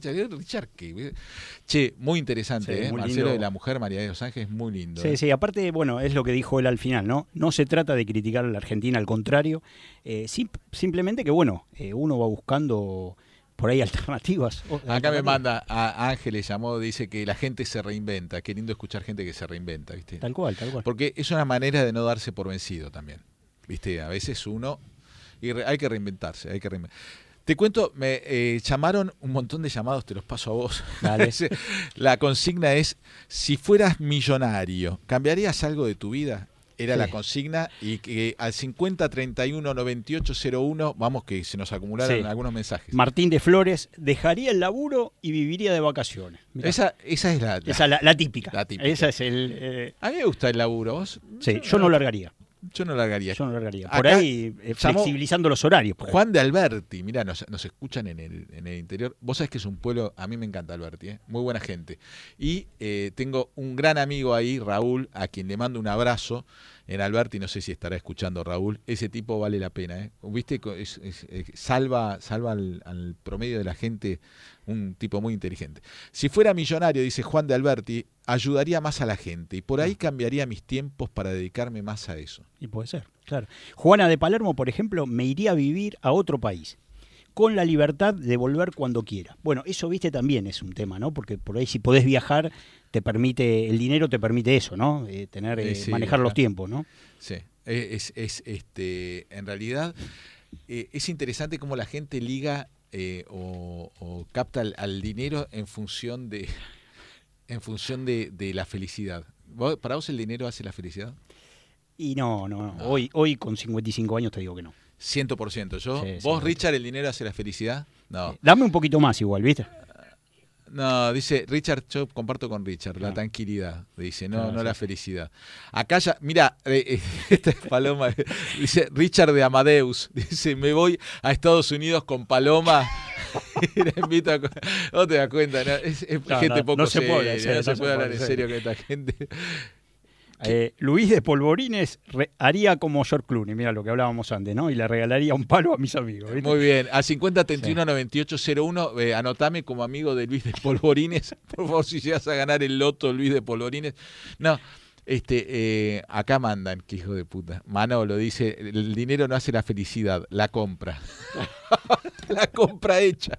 Speaker 2: ¿qué? Che, muy interesante,
Speaker 3: Sí, muy
Speaker 2: Marcelo
Speaker 3: lindo.
Speaker 2: de la Mujer, María de los Ángeles, muy lindo.
Speaker 3: Sí, aparte, bueno, es lo que dijo él al final, ¿no? No se trata de criticar a la Argentina, al contrario, simplemente que, bueno, uno va buscando por ahí alternativas.
Speaker 2: Acá me manda, a Ángeles llamó, dice que la gente se reinventa. Qué lindo escuchar gente que se reinventa, ¿viste?
Speaker 3: Tal cual.
Speaker 2: Porque es una manera de no darse por vencido también, ¿viste? A veces uno... hay que reinventarse, Te cuento, me llamaron un montón de llamados, te los paso a vos.
Speaker 3: Dale.
Speaker 2: La consigna es, si fueras millonario, ¿cambiarías algo de tu vida? Era
Speaker 3: Sí.
Speaker 2: la consigna, y que al 50 31 98 01, vamos que se nos acumularon
Speaker 3: Sí.
Speaker 2: algunos mensajes.
Speaker 3: Martín de Flores dejaría el laburo y viviría de vacaciones. Mirá.
Speaker 2: Esa es la
Speaker 3: La típica.
Speaker 2: La típica.
Speaker 3: Esa es el...
Speaker 2: A mí me gusta el laburo, ¿vos?
Speaker 3: sí, yo no largaría.
Speaker 2: Yo no largaría.
Speaker 3: Por
Speaker 2: Acá
Speaker 3: ahí,
Speaker 2: llamó
Speaker 3: flexibilizando los horarios. por ahí.
Speaker 2: Juan de Alberti, mirá, nos escuchan en el interior. Vos sabés que es un pueblo, a mí me encanta Alberti, muy buena gente. Y tengo un gran amigo ahí, Raúl, a quien le mando un abrazo en Alberti, no sé si estará escuchando Raúl. Ese tipo vale la pena, ¿viste? Salva al promedio de la gente, un tipo muy inteligente. Si fuera millonario, dice Juan de Alberti, ayudaría más a la gente y por ahí cambiaría mis tiempos para dedicarme más a eso.
Speaker 3: Y puede ser, claro. Juana de Palermo, por ejemplo, me iría a vivir a otro país, con la libertad de volver cuando quiera. Bueno, eso, viste, también es un tema, ¿no? Porque por ahí si podés viajar, el dinero te permite eso, ¿no?
Speaker 2: Sí,
Speaker 3: manejar los
Speaker 2: claro.
Speaker 3: tiempos, ¿no?
Speaker 2: Sí, en realidad es interesante cómo la gente liga o capta al dinero en función de la felicidad. ¿Para vos el dinero hace la felicidad?
Speaker 3: Y no. Hoy con 55 años te digo que no.
Speaker 2: 100%. ¿Yo?
Speaker 3: Sí,
Speaker 2: ¿Vos,
Speaker 3: 100%.
Speaker 2: Richard, el dinero hace la felicidad? No.
Speaker 3: Dame un poquito más igual, ¿viste?
Speaker 2: No, dice Richard, yo comparto con Richard, la
Speaker 3: No.
Speaker 2: tranquilidad, dice, no
Speaker 3: Claro, sí.
Speaker 2: la felicidad. Acá ya, mira, esta es Paloma, dice Richard de Amadeus, dice, me voy a Estados Unidos con Paloma y la invito a... Vos te das cuenta, ¿no? Es
Speaker 3: No,
Speaker 2: gente poco
Speaker 3: no se puede
Speaker 2: seria,
Speaker 3: hacer,
Speaker 2: no se puede hablar en
Speaker 3: hacer.
Speaker 2: serio con esta gente.
Speaker 3: Luis de Polvorines haría como George Clooney, mira lo que hablábamos antes, ¿no? Y le regalaría un palo a mis amigos, ¿viste?
Speaker 2: Muy bien, a 50 31 98 01, anotame como amigo de Luis de Polvorines, por favor, si llegas a ganar el loto Luis de Polvorines. No, acá mandan, que hijo de puta. Manolo dice, el dinero no hace la felicidad, la compra. La compra hecha.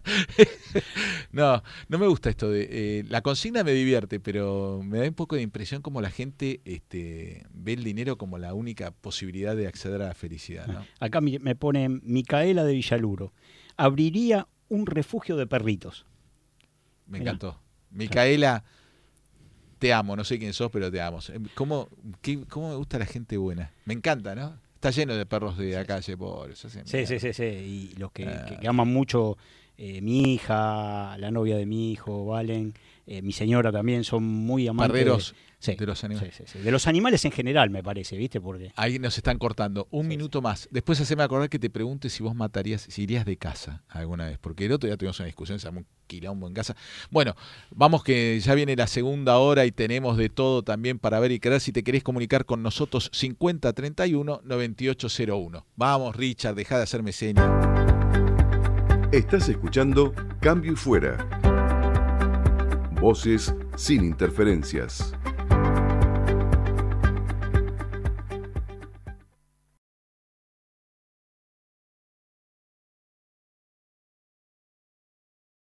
Speaker 2: No me gusta esto de... la consigna me divierte, pero me da un poco de impresión como la gente ve el dinero como la única posibilidad de acceder a la felicidad, ¿no?
Speaker 3: Acá me pone Micaela de Villaluro. Abriría un refugio de perritos.
Speaker 2: Me
Speaker 3: Mirá.
Speaker 2: encantó. Micaela, te amo, no sé quién sos, pero te amo. ¿Cómo me gusta la gente buena? Me encanta, ¿no? Está lleno de perros de la calle, por eso.
Speaker 3: Sí. Y los que aman mucho, mi hija, la novia de mi hijo, Valen, mi señora también, son muy amantes
Speaker 2: Parreros
Speaker 3: Sí.
Speaker 2: de los animales.
Speaker 3: Sí. De los animales en general, me parece, ¿viste? Porque
Speaker 2: Ahí nos están cortando. Un minuto más. Después haceme acordar que te pregunte si vos si irías de casa alguna vez. Porque el otro día tuvimos una discusión, se armó un quilombo en casa. Bueno, vamos que ya viene la segunda hora y tenemos de todo también para ver y creer. Si te querés comunicar con nosotros, 50 31 98 01. Vamos, Richard, dejá de hacerme señas.
Speaker 1: Estás escuchando Cambio y Fuera. Voces sin interferencias.